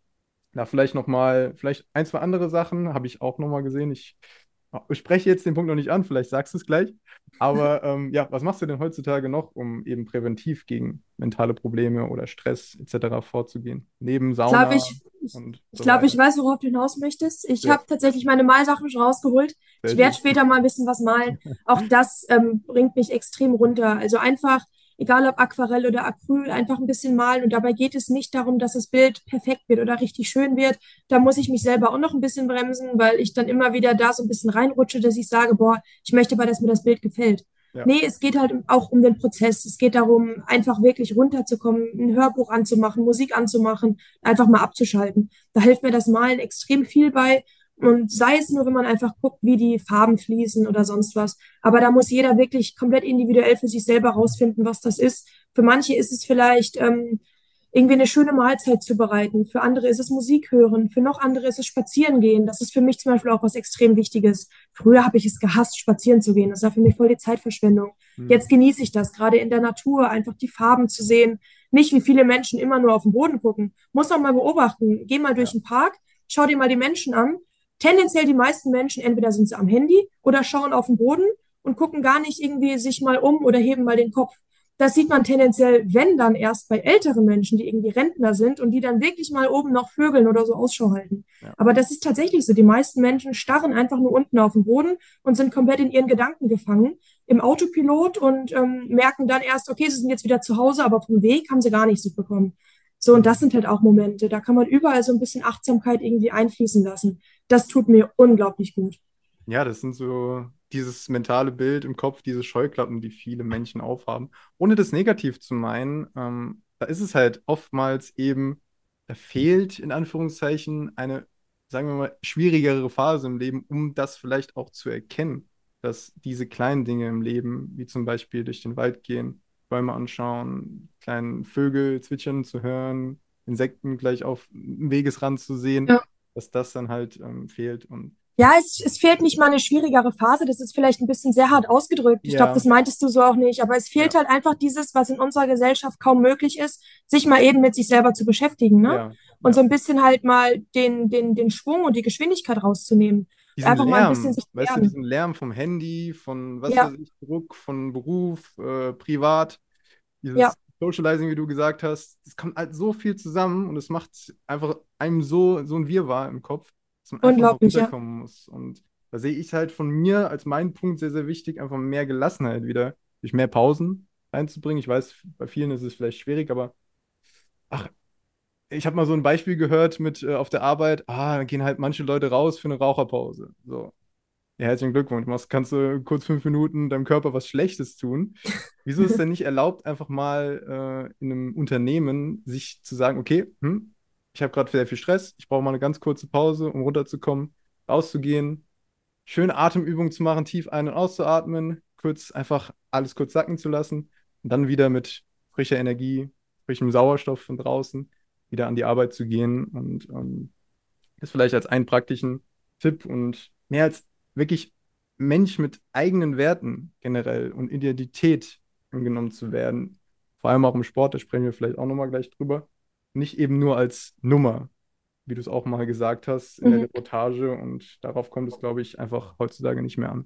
Na, vielleicht noch mal, vielleicht ein, zwei andere Sachen habe ich auch noch mal gesehen. Ich, ich spreche jetzt den Punkt noch nicht an, vielleicht sagst du es gleich. Aber ähm, ja, was machst du denn heutzutage noch, um eben präventiv gegen mentale Probleme oder Stress et cetera vorzugehen? Neben Ich glaube, Sauna ich, ich, und ich so glaube, ich weiter. weiß, worauf du hinaus möchtest. Ich Ja, habe tatsächlich meine Malsachen schon rausgeholt. Ich sehr werde schön. später mal ein bisschen was malen. Auch das ähm, bringt mich extrem runter. Also einfach, egal ob Aquarell oder Acryl, einfach ein bisschen malen. Und dabei geht es nicht darum, dass das Bild perfekt wird oder richtig schön wird. Da muss ich mich selber auch noch ein bisschen bremsen, weil ich dann immer wieder da so ein bisschen reinrutsche, dass ich sage, boah, ich möchte aber, dass mir das Bild gefällt. Ja. Nee, es geht halt auch um den Prozess. Es geht darum, einfach wirklich runterzukommen, ein Hörbuch anzumachen, Musik anzumachen, einfach mal abzuschalten. Da hilft mir das Malen extrem viel bei. Und sei es nur, wenn man einfach guckt, wie die Farben fließen oder sonst was. Aber da muss jeder wirklich komplett individuell für sich selber rausfinden, was das ist. Für manche ist es vielleicht ähm, irgendwie eine schöne Mahlzeit zubereiten. Für andere ist es Musik hören. Für noch andere ist es spazieren gehen. Das ist für mich zum Beispiel auch was extrem Wichtiges. Früher habe ich es gehasst, spazieren zu gehen. Das war für mich voll die Zeitverschwendung. Hm. Jetzt genieße ich das, gerade in der Natur, einfach die Farben zu sehen. Nicht wie viele Menschen immer nur auf den Boden gucken. Muss auch mal beobachten. Geh mal durch Ja. den Park, schau dir mal die Menschen an. Tendenziell die meisten Menschen, entweder sind sie am Handy oder schauen auf den Boden und gucken gar nicht irgendwie sich mal um oder heben mal den Kopf. Das sieht man tendenziell, wenn dann erst bei älteren Menschen, die irgendwie Rentner sind und die dann wirklich mal oben noch Vögeln oder so Ausschau halten. Ja. Aber das ist tatsächlich so. Die meisten Menschen starren einfach nur unten auf den Boden und sind komplett in ihren Gedanken gefangen im Autopilot und ähm, merken dann erst, okay, sie sind jetzt wieder zu Hause, aber vom Weg haben sie gar nichts mitbekommen. So, und das Hm. sind halt auch Momente, da kann man überall so ein bisschen Achtsamkeit irgendwie einfließen lassen. Das tut mir unglaublich gut. Ja, das sind so dieses mentale Bild im Kopf, diese Scheuklappen, die viele Menschen aufhaben. Ohne das negativ zu meinen, ähm, da ist es halt oftmals eben, da fehlt in Anführungszeichen eine, sagen wir mal, schwierigere Phase im Leben, um das vielleicht auch zu erkennen, dass diese kleinen Dinge im Leben, wie zum Beispiel durch den Wald gehen, Bäume anschauen, kleinen Vögel zwitschern zu hören, Insekten gleich auf dem Wegesrand zu sehen, Ja. dass das dann halt ähm, fehlt und Ja, es, es fehlt nicht mal eine schwierigere Phase. Das ist vielleicht ein bisschen sehr hart ausgedrückt. Ich glaube, das ja. meintest du so auch nicht. Aber es fehlt Ja, halt einfach dieses, was in unserer Gesellschaft kaum möglich ist, sich mal eben mit sich selber zu beschäftigen, ne? ja, Und so ja. ein bisschen halt mal den, den, den Schwung und die Geschwindigkeit rauszunehmen. Diesen Einfach mal ein bisschen Lärm, sich weißt du, erden. diesen Lärm vom Handy, von was Ja, weiß ich, Druck, von Beruf, äh, privat, ja, dieses Socializing, wie du gesagt hast, es kommt halt so viel zusammen und es macht einfach einem so, so ein Wirrwarr im Kopf, dass man einfach mal unglaublich, ja. runterkommen muss. Und da sehe ich halt von mir als meinen Punkt sehr, sehr wichtig, einfach mehr Gelassenheit wieder durch mehr Pausen reinzubringen. Ich weiß, bei vielen ist es vielleicht schwierig, aber ach, ich habe mal so ein Beispiel gehört mit äh, auf der Arbeit, ah, da gehen halt manche Leute raus für eine Raucherpause. So, ja, herzlichen Glückwunsch. Machst, kannst du kurz fünf Minuten deinem Körper was Schlechtes tun. Wieso ist denn nicht erlaubt, einfach mal äh, in einem Unternehmen sich zu sagen, okay, hm, ich habe gerade sehr viel Stress, ich brauche mal eine ganz kurze Pause, um runterzukommen, rauszugehen, schöne Atemübungen zu machen, tief ein- und auszuatmen, kurz einfach alles kurz sacken zu lassen und dann wieder mit frischer Energie, frischem Sauerstoff von draußen wieder an die Arbeit zu gehen und ähm, das vielleicht als einen praktischen Tipp und mehr als wirklich Mensch mit eigenen Werten generell und Identität angenommen zu werden. Vor allem auch im Sport, da sprechen wir vielleicht auch nochmal gleich drüber. Nicht eben nur als Nummer, wie du es auch mal gesagt hast in der Mhm. Reportage. Und darauf kommt es, glaube ich, einfach heutzutage nicht mehr an.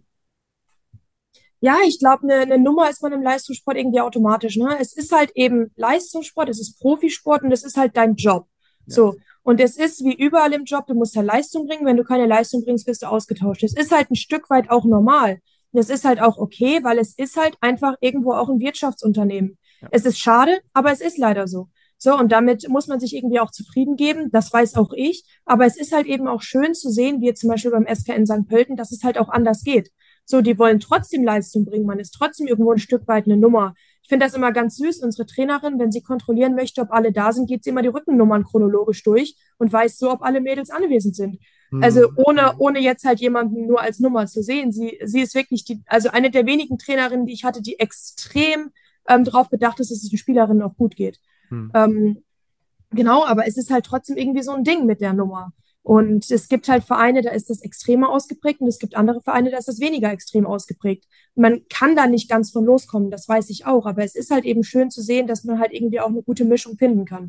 Ja, ich glaube, eine, eine Nummer ist man im Leistungssport irgendwie automatisch, ne? Es ist halt eben Leistungssport, es ist Profisport und es ist halt dein Job. Ja, So. Und es ist wie überall im Job, du musst halt Leistung bringen. Wenn du keine Leistung bringst, wirst du ausgetauscht. Es ist halt ein Stück weit auch normal. Und es ist halt auch okay, weil es ist halt einfach irgendwo auch ein Wirtschaftsunternehmen. ja. Es ist schade, aber es ist leider so. So, und damit muss man sich irgendwie auch zufrieden geben. Das weiß auch ich. Aber es ist halt eben auch schön zu sehen, wie jetzt zum Beispiel beim S K N Sankt Pölten, dass es halt auch anders geht. So, die wollen trotzdem Leistung bringen. Man ist trotzdem irgendwo ein Stück weit eine Nummer. Ich finde das immer ganz süß. Unsere Trainerin, wenn sie kontrollieren möchte, ob alle da sind, geht sie immer die Rückennummern chronologisch durch und weiß so, ob alle Mädels anwesend sind. Also Hm, ohne, hm. ohne jetzt halt jemanden nur als Nummer zu sehen. Sie, sie ist wirklich die, also eine der wenigen Trainerinnen, die ich hatte, die extrem ähm, darauf bedacht ist, dass es den Spielerinnen auch gut geht. Hm. Ähm, Genau, aber es ist halt trotzdem irgendwie so ein Ding mit der Nummer. Und es gibt halt Vereine, da ist das extremer ausgeprägt und es gibt andere Vereine, da ist das weniger extrem ausgeprägt. Man kann da nicht ganz von loskommen, das weiß ich auch, aber es ist halt eben schön zu sehen, dass man halt irgendwie auch eine gute Mischung finden kann.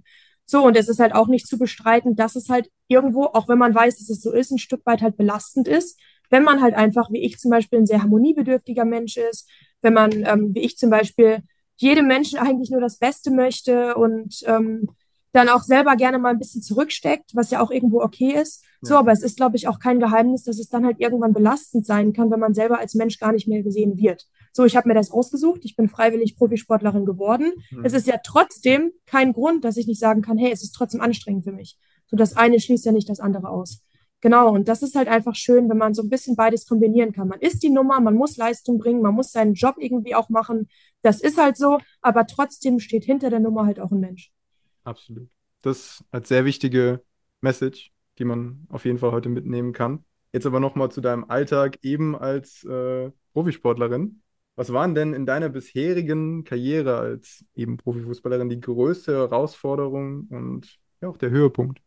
So, und es ist halt auch nicht zu bestreiten, dass es halt irgendwo, auch wenn man weiß, dass es so ist, ein Stück weit halt belastend ist, wenn man halt einfach, wie ich zum Beispiel, ein sehr harmoniebedürftiger Mensch ist, wenn man, ähm, wie ich zum Beispiel, jedem Menschen eigentlich nur das Beste möchte und ähm, dann auch selber gerne mal ein bisschen zurücksteckt, was ja auch irgendwo okay ist. So, Ja, aber es ist, glaube ich, auch kein Geheimnis, dass es dann halt irgendwann belastend sein kann, wenn man selber als Mensch gar nicht mehr gesehen wird. So, ich habe mir das ausgesucht, ich bin freiwillig Profisportlerin geworden. Es mhm. ist ja trotzdem kein Grund, dass ich nicht sagen kann, hey, es ist trotzdem anstrengend für mich. So, das eine schließt ja nicht das andere aus. Genau, und das ist halt einfach schön, wenn man so ein bisschen beides kombinieren kann. Man ist die Nummer, man muss Leistung bringen, man muss seinen Job irgendwie auch machen. Das ist halt so, aber trotzdem steht hinter der Nummer halt auch ein Mensch. Absolut. Das als sehr wichtige Message, die man auf jeden Fall heute mitnehmen kann. Jetzt aber nochmal zu deinem Alltag eben als äh, Profisportlerin. Was waren denn in deiner bisherigen Karriere als eben Profifußballerin die größte Herausforderung und ja auch der Höhepunkt?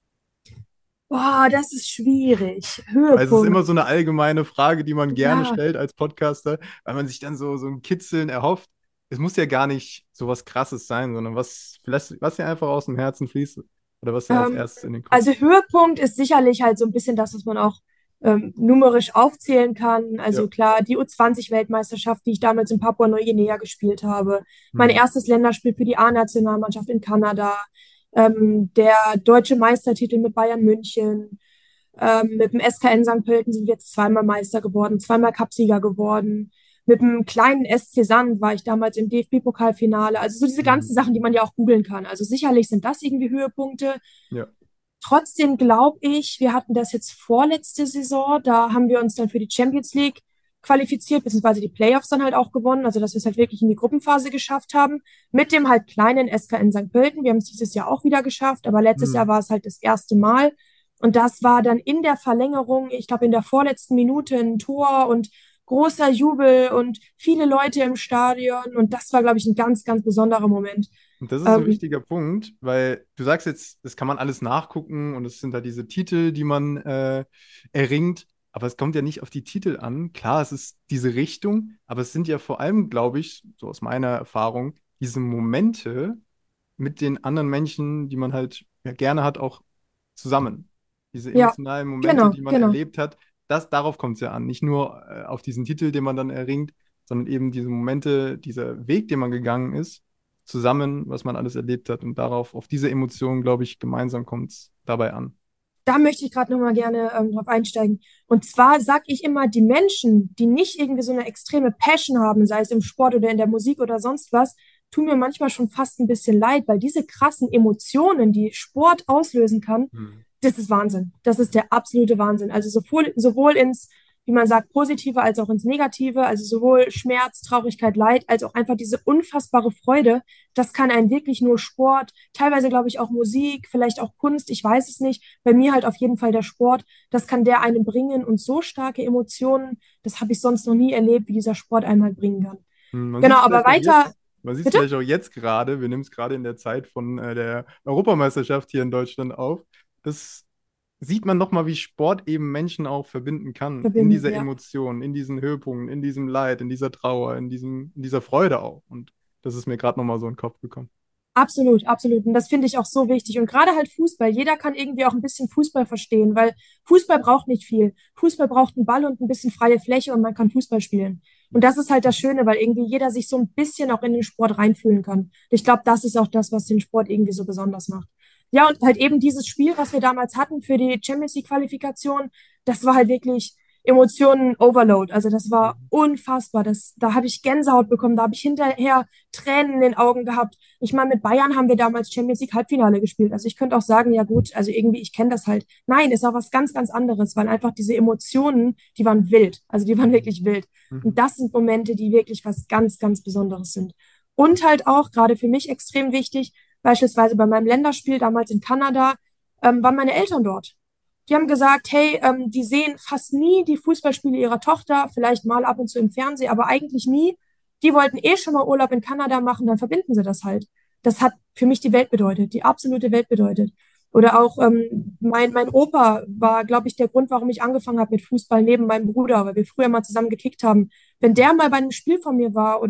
Boah, das ist schwierig. Weil es ist immer Höhepunkt. so eine allgemeine Frage, die man gerne Ja, stellt als Podcaster, weil man sich dann so, so ein Kitzeln erhofft. Es muss ja gar nicht so was Krasses sein, sondern was vielleicht, was dir einfach aus dem Herzen fließt oder was dir als ähm, erstes in den Kopf also Höhepunkt ist sicherlich halt so ein bisschen das, was man auch ähm, numerisch aufzählen kann. ja. Also klar, die U zwanzig-Weltmeisterschaft, die ich damals in Papua-Neuguinea gespielt habe, mein Hm. erstes Länderspiel für die A-Nationalmannschaft in Kanada, ähm, der deutsche Meistertitel mit Bayern München, ähm, mit dem S K N Sankt Pölten sind wir jetzt zweimal Meister geworden, zweimal Cupsieger geworden. Mit dem kleinen S C Sand war ich damals im D F B-Pokalfinale. Also so diese Mhm. ganzen Sachen, die man ja auch googeln kann. Also sicherlich sind das irgendwie Höhepunkte. Ja. Trotzdem glaube ich, wir hatten das jetzt vorletzte Saison, da haben wir uns dann für die Champions League qualifiziert, beziehungsweise die Playoffs dann halt auch gewonnen, also dass wir es halt wirklich in die Gruppenphase geschafft haben, mit dem halt kleinen S K N Sankt Pölten. Wir haben es dieses Jahr auch wieder geschafft, aber letztes Jahr Mhm. war es halt das erste Mal. Und das war dann in der Verlängerung, ich glaube in der vorletzten Minute ein Tor und großer Jubel und viele Leute im Stadion. Und das war, glaube ich, ein ganz, ganz besonderer Moment. Und das ist ein Ähm, wichtiger Punkt, weil du sagst jetzt, das kann man alles nachgucken und es sind da diese Titel, die man äh, erringt, aber es kommt ja nicht auf die Titel an. Klar, es ist diese Richtung, aber es sind ja vor allem, glaube ich, so aus meiner Erfahrung, diese Momente mit den anderen Menschen, die man halt ja, gerne hat, auch zusammen. Diese ja, emotionalen Momente, genau, die man genau. erlebt hat, das, darauf kommt es ja an. Nicht nur äh, auf diesen Titel, den man dann erringt, sondern eben diese Momente, dieser Weg, den man gegangen ist, zusammen, was man alles erlebt hat. Und darauf, auf diese Emotionen, glaube ich, gemeinsam kommt es dabei an. Da möchte ich gerade noch mal gerne ähm, drauf einsteigen. Und zwar sage ich immer, die Menschen, die nicht irgendwie so eine extreme Passion haben, sei es im Sport oder in der Musik oder sonst was, tun mir manchmal schon fast ein bisschen leid, weil diese krassen Emotionen, die Sport auslösen kann, Hm. das ist Wahnsinn. Das ist der absolute Wahnsinn. Also sowohl, sowohl ins, wie man sagt, Positive als auch ins Negative, also sowohl Schmerz, Traurigkeit, Leid, als auch einfach diese unfassbare Freude. Das kann einen wirklich nur Sport, teilweise glaube ich auch Musik, vielleicht auch Kunst, ich weiß es nicht. Bei mir halt auf jeden Fall der Sport. Das kann der einem bringen und so starke Emotionen, das habe ich sonst noch nie erlebt, wie dieser Sport einem halt bringen kann. Hm, Man sieht Genau, es aber vielleicht auch weiter, jetzt, man sieht es bitte? vielleicht auch jetzt gerade, wir nehmen es gerade in der Zeit von äh, der Europameisterschaft hier in Deutschland auf. Das sieht man nochmal, wie Sport eben Menschen auch verbinden kann. In Verbindet, dieser ja. Emotion, in diesen Höhepunkten, in diesem Leid, in dieser Trauer, in diesem, in dieser Freude auch. Und das ist mir gerade nochmal so in den Kopf gekommen. Absolut, absolut. Und das finde ich auch so wichtig. Und gerade halt Fußball. Jeder kann irgendwie auch ein bisschen Fußball verstehen, weil Fußball braucht nicht viel. Fußball braucht einen Ball und ein bisschen freie Fläche und man kann Fußball spielen. Und das ist halt das Schöne, weil irgendwie jeder sich so ein bisschen auch in den Sport reinfühlen kann. Ich glaube, das ist auch das, was den Sport irgendwie so besonders macht. Ja, und halt eben dieses Spiel, was wir damals hatten für die Champions League Qualifikation, das war halt wirklich Emotionen Overload. Also das war Mhm. unfassbar. Das, da habe ich Gänsehaut bekommen, da habe ich hinterher Tränen in den Augen gehabt. Ich meine, mit Bayern haben wir damals Champions League Halbfinale gespielt. Also ich könnte auch sagen, ja gut, also irgendwie, ich kenne das halt. Nein, ist auch was ganz, ganz anderes, weil einfach diese Emotionen, die waren wild. Also die waren Mhm. wirklich wild. Und Mhm. das sind Momente, die wirklich was ganz, ganz Besonderes sind. Und halt auch, gerade für mich extrem wichtig, beispielsweise bei meinem Länderspiel damals in Kanada, ähm, waren meine Eltern dort. Die haben gesagt, hey, ähm, die sehen fast nie die Fußballspiele ihrer Tochter, vielleicht mal ab und zu im Fernsehen, aber eigentlich nie. Die wollten eh schon mal Urlaub in Kanada machen, dann verbinden sie das halt. Das hat für mich die Welt bedeutet, die absolute Welt bedeutet. Oder auch ähm, mein, mein Opa war, glaube ich, der Grund, warum ich angefangen habe mit Fußball neben meinem Bruder, weil wir früher mal zusammen gekickt haben. Wenn der mal bei einem Spiel von mir war oder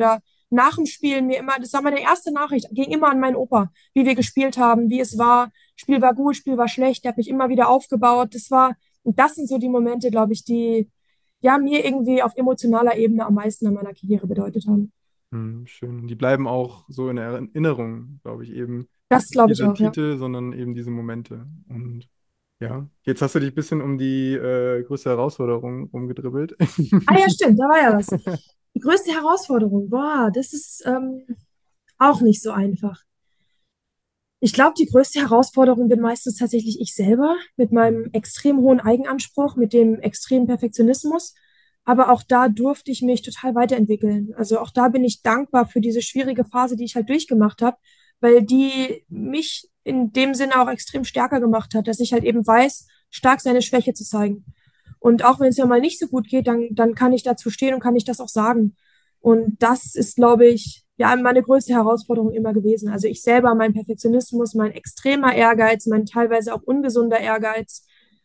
nach dem Spielen mir immer, das war meine erste Nachricht, ging immer an meinen Opa, wie wir gespielt haben, wie es war. Spiel war gut, Spiel war schlecht, der hat mich immer wieder aufgebaut. Das war, und das sind so die Momente, glaube ich, die ja mir irgendwie auf emotionaler Ebene am meisten an meiner Karriere bedeutet haben. Hm, schön. Die bleiben auch so in Erinnerung, glaube ich, eben Das nicht glaube ich dieser auch, ja. Titel, sondern eben diese Momente. Und ja, jetzt hast du dich ein bisschen um die äh, größte Herausforderung rumgedribbelt. Ah ja, stimmt, da war ja was. Die größte Herausforderung, boah, das ist ähm, auch nicht so einfach. Ich glaube, die größte Herausforderung bin meistens tatsächlich ich selber mit meinem Hm, extrem hohen Eigenanspruch, mit dem extremen Perfektionismus. Aber auch da durfte ich mich total weiterentwickeln. Also auch da bin ich dankbar für diese schwierige Phase, die ich halt durchgemacht habe, weil die mich in dem Sinne auch extrem stärker gemacht hat, dass ich halt eben weiß, stark seine Schwäche zu zeigen. Und auch wenn es ja mal nicht so gut geht, dann, dann kann ich dazu stehen und kann ich das auch sagen. Und das ist, glaube ich, ja, meine größte Herausforderung immer gewesen. Also ich selber, mein Perfektionismus, mein extremer Ehrgeiz, mein teilweise auch ungesunder Ehrgeiz.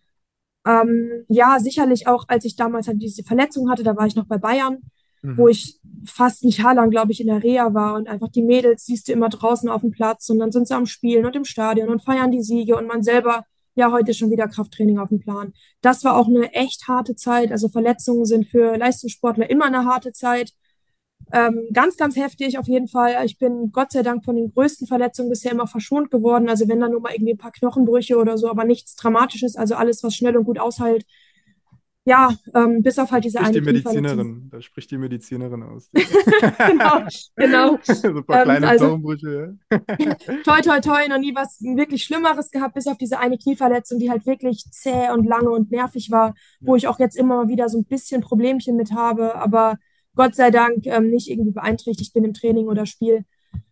Ähm, ja, sicherlich auch, als ich damals halt diese Verletzung hatte, da war ich noch bei Bayern, wo mhm. ich fast ein Jahr lang, glaube ich, in der Reha war und einfach die Mädels siehst du immer draußen auf dem Platz und dann sind sie am Spielen und im Stadion und feiern die Siege und man selber, ja, heute schon wieder Krafttraining auf dem Plan. Das war auch eine echt harte Zeit. Also Verletzungen sind für Leistungssportler immer eine harte Zeit. Ähm, ganz, ganz heftig auf jeden Fall. Ich bin Gott sei Dank von den größten Verletzungen bisher immer verschont geworden. Also wenn dann nur mal irgendwie ein paar Knochenbrüche oder so, aber nichts Dramatisches. Also alles, was schnell und gut aushält. Ja, ähm, bis auf Da halt diese spricht die eine Knieverletzung. Medizinerin, da spricht die Medizinerin aus dir. Genau, genau. So ein paar Ähm, kleine also Knochenbrüche, ja. toi, toi, toi, noch nie was wirklich Schlimmeres gehabt, bis auf diese eine Knieverletzung, die halt wirklich zäh und lange und nervig war, wo Ja, ich auch jetzt immer mal wieder so ein bisschen Problemchen mit habe, aber Gott sei Dank ähm, nicht irgendwie beeinträchtigt bin im Training oder Spiel.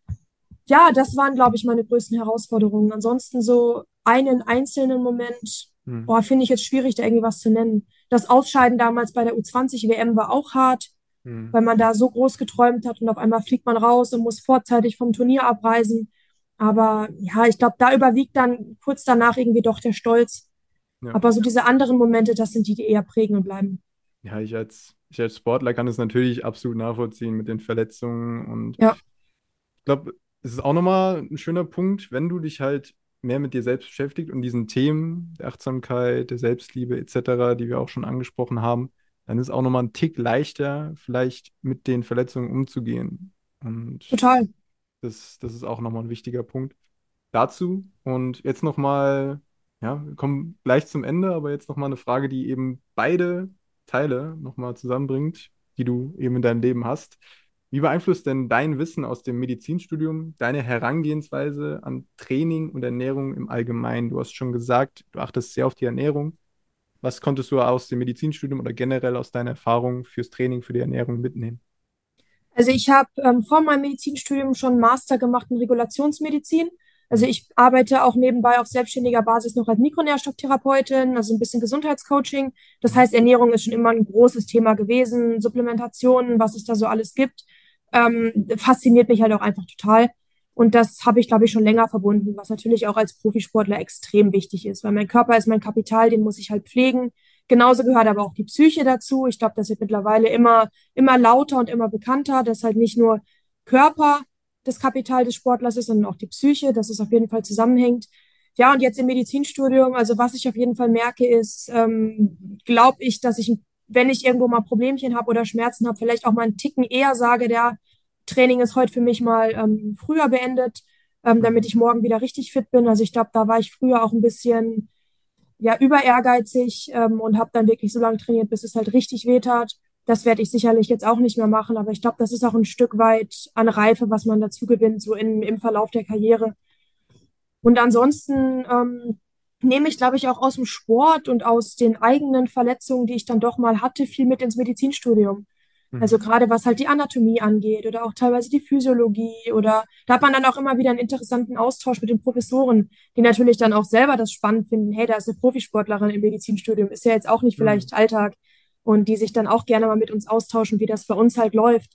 Ja, das waren, glaube ich, meine größten Herausforderungen. Ansonsten so einen einzelnen Moment, hm, boah, finde ich jetzt schwierig, da irgendwie was zu nennen. Das Ausscheiden damals bei der U zwanzig W M war auch hart, hm. weil man da so groß geträumt hat und auf einmal fliegt man raus und muss vorzeitig vom Turnier abreisen. Aber ja, ich glaube, da überwiegt dann kurz danach irgendwie doch der Stolz. Ja. Aber so diese anderen Momente, das sind die, die eher prägen und bleiben. Ja, ich als, ich als Sportler kann es natürlich absolut nachvollziehen mit den Verletzungen. Und Ja, ich glaube, es ist auch nochmal ein schöner Punkt, wenn du dich halt mehr mit dir selbst beschäftigt und diesen Themen der Achtsamkeit, der Selbstliebe et cetera, die wir auch schon angesprochen haben, dann ist auch nochmal ein Tick leichter, vielleicht mit den Verletzungen umzugehen. Und total. das, das ist auch nochmal ein wichtiger Punkt dazu. Und jetzt nochmal, ja, wir kommen gleich zum Ende, aber jetzt nochmal eine Frage, die eben beide Teile nochmal zusammenbringt, die du eben in deinem Leben hast. Wie beeinflusst denn dein Wissen aus dem Medizinstudium deine Herangehensweise an Training und Ernährung im Allgemeinen? Du hast schon gesagt, du achtest sehr auf die Ernährung. Was konntest du aus dem Medizinstudium oder generell aus deiner Erfahrung fürs Training, für die Ernährung mitnehmen? Also ich habe ähm, vor meinem Medizinstudium schon einen Master gemacht in Regulationsmedizin. Also ich arbeite auch nebenbei auf selbstständiger Basis noch als Mikronährstofftherapeutin, also ein bisschen Gesundheitscoaching. Das heißt, Ernährung ist schon immer ein großes Thema gewesen, Supplementationen, was es da so alles gibt. Ähm, fasziniert mich halt auch einfach total. Und das habe ich, glaube ich, schon länger verbunden, was natürlich auch als Profisportler extrem wichtig ist, weil mein Körper ist mein Kapital, den muss ich halt pflegen. Genauso gehört aber auch die Psyche dazu. Ich glaube, das wird mittlerweile immer immer lauter und immer bekannter, dass halt nicht nur Körper das Kapital des Sportlers ist, sondern auch die Psyche, dass es auf jeden Fall zusammenhängt. Ja, und jetzt im Medizinstudium, also was ich auf jeden Fall merke, ist, ähm, glaube ich, dass ich, wenn ich irgendwo mal Problemchen habe oder Schmerzen habe, vielleicht auch mal einen Ticken eher sage, der Training ist heute für mich mal ähm, früher beendet, ähm, damit Mhm. ich morgen wieder richtig fit bin. Also ich glaube, da war ich früher auch ein bisschen ja über ehrgeizig ähm, und habe dann wirklich so lange trainiert, bis es halt richtig wehtat. Das werde ich sicherlich jetzt auch nicht mehr machen, aber ich glaube, das ist auch ein Stück weit an Reife, was man dazu gewinnt, so in, im Verlauf der Karriere. Und ansonsten ähm, nehme ich, glaube ich, auch aus dem Sport und aus den eigenen Verletzungen, die ich dann doch mal hatte, viel mit ins Medizinstudium. Also Mhm. gerade was halt die Anatomie angeht oder auch teilweise die Physiologie oder da hat man dann auch immer wieder einen interessanten Austausch mit den Professoren, die natürlich dann auch selber das spannend finden. Hey, da ist eine Profisportlerin im Medizinstudium, ist ja jetzt auch nicht Mhm. vielleicht Alltag und die sich dann auch gerne mal mit uns austauschen, wie das bei uns halt läuft.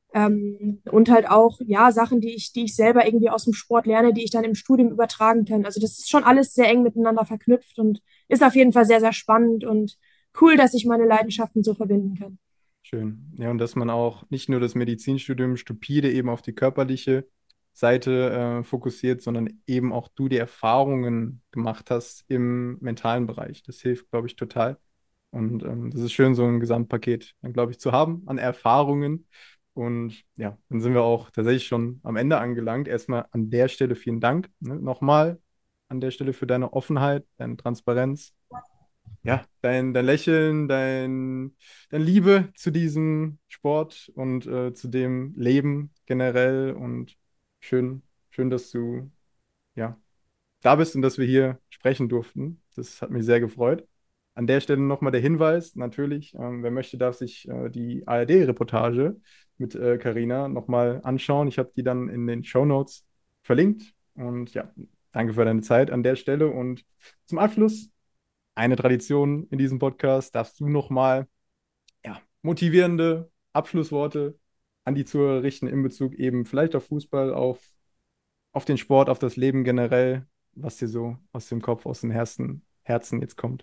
Ähm, und halt auch, ja, Sachen, die ich, die ich selber irgendwie aus dem Sport lerne, die ich dann im Studium übertragen kann. Also das ist schon alles sehr eng miteinander verknüpft und ist auf jeden Fall sehr, sehr spannend und cool, dass ich meine Leidenschaften so verbinden kann. Schön. Ja, und dass man auch nicht nur das Medizinstudium stupide eben auf die körperliche Seite äh, fokussiert, sondern eben auch du die Erfahrungen gemacht hast im mentalen Bereich. Das hilft, glaube ich, total. Und ähm, das ist schön, so ein Gesamtpaket dann, glaube ich, zu haben an Erfahrungen. Und ja, dann sind wir auch tatsächlich schon am Ende angelangt. Erstmal an der Stelle vielen Dank, ne, nochmal an der Stelle für deine Offenheit, deine Transparenz, ja, dein, dein Lächeln, dein, deine Liebe zu diesem Sport und äh, zu dem Leben generell. Und schön, schön, dass du ja, da bist und dass wir hier sprechen durften. Das hat mich sehr gefreut. An der Stelle nochmal der Hinweis, natürlich, ähm, wer möchte, darf sich äh, die A R D-Reportage mit äh, Carina nochmal anschauen. Ich habe die dann in den Shownotes verlinkt. Und ja, danke für deine Zeit an der Stelle. Und zum Abschluss eine Tradition in diesem Podcast, darfst du nochmal ja, motivierende Abschlussworte an die Zuhörer richten in Bezug eben vielleicht auf Fußball, auf, auf den Sport, auf das Leben generell, was dir so aus dem Kopf, aus dem Herzen, Herzen jetzt kommt.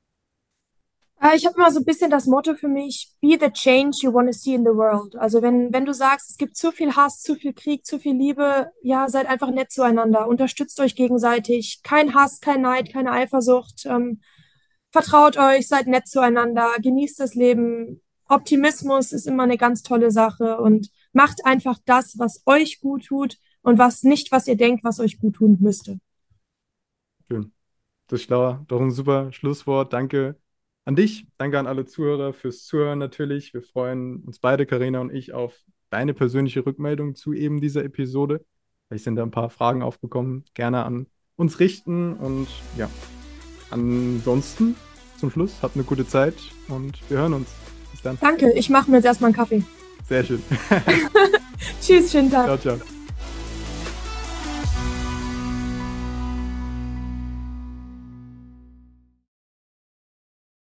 Äh, Ich habe immer so ein bisschen das Motto für mich, be the change you want to see in the world. Also wenn, wenn du sagst, es gibt zu viel Hass, zu viel Krieg, zu viel Liebe, ja, seid einfach nett zueinander, unterstützt euch gegenseitig. Kein Hass, kein Neid, keine Eifersucht. Ähm, vertraut euch, seid nett zueinander, genießt das Leben. Optimismus ist immer eine ganz tolle Sache und macht einfach das, was euch gut tut und was nicht, was ihr denkt, was euch gut tun müsste. Schön. Das ist schlauer. Doch ein super Schlusswort. Danke an dich. Danke an alle Zuhörer fürs Zuhören natürlich. Wir freuen uns beide, Karina und ich, auf deine persönliche Rückmeldung zu eben dieser Episode. Vielleicht sind da ein paar Fragen aufgekommen. Gerne an uns richten. Und ja, ansonsten zum Schluss, habt eine gute Zeit und wir hören uns. Bis dann. Danke, ich mache mir jetzt erstmal einen Kaffee. Sehr schön. Tschüss, schönen Tag. Ciao, ciao.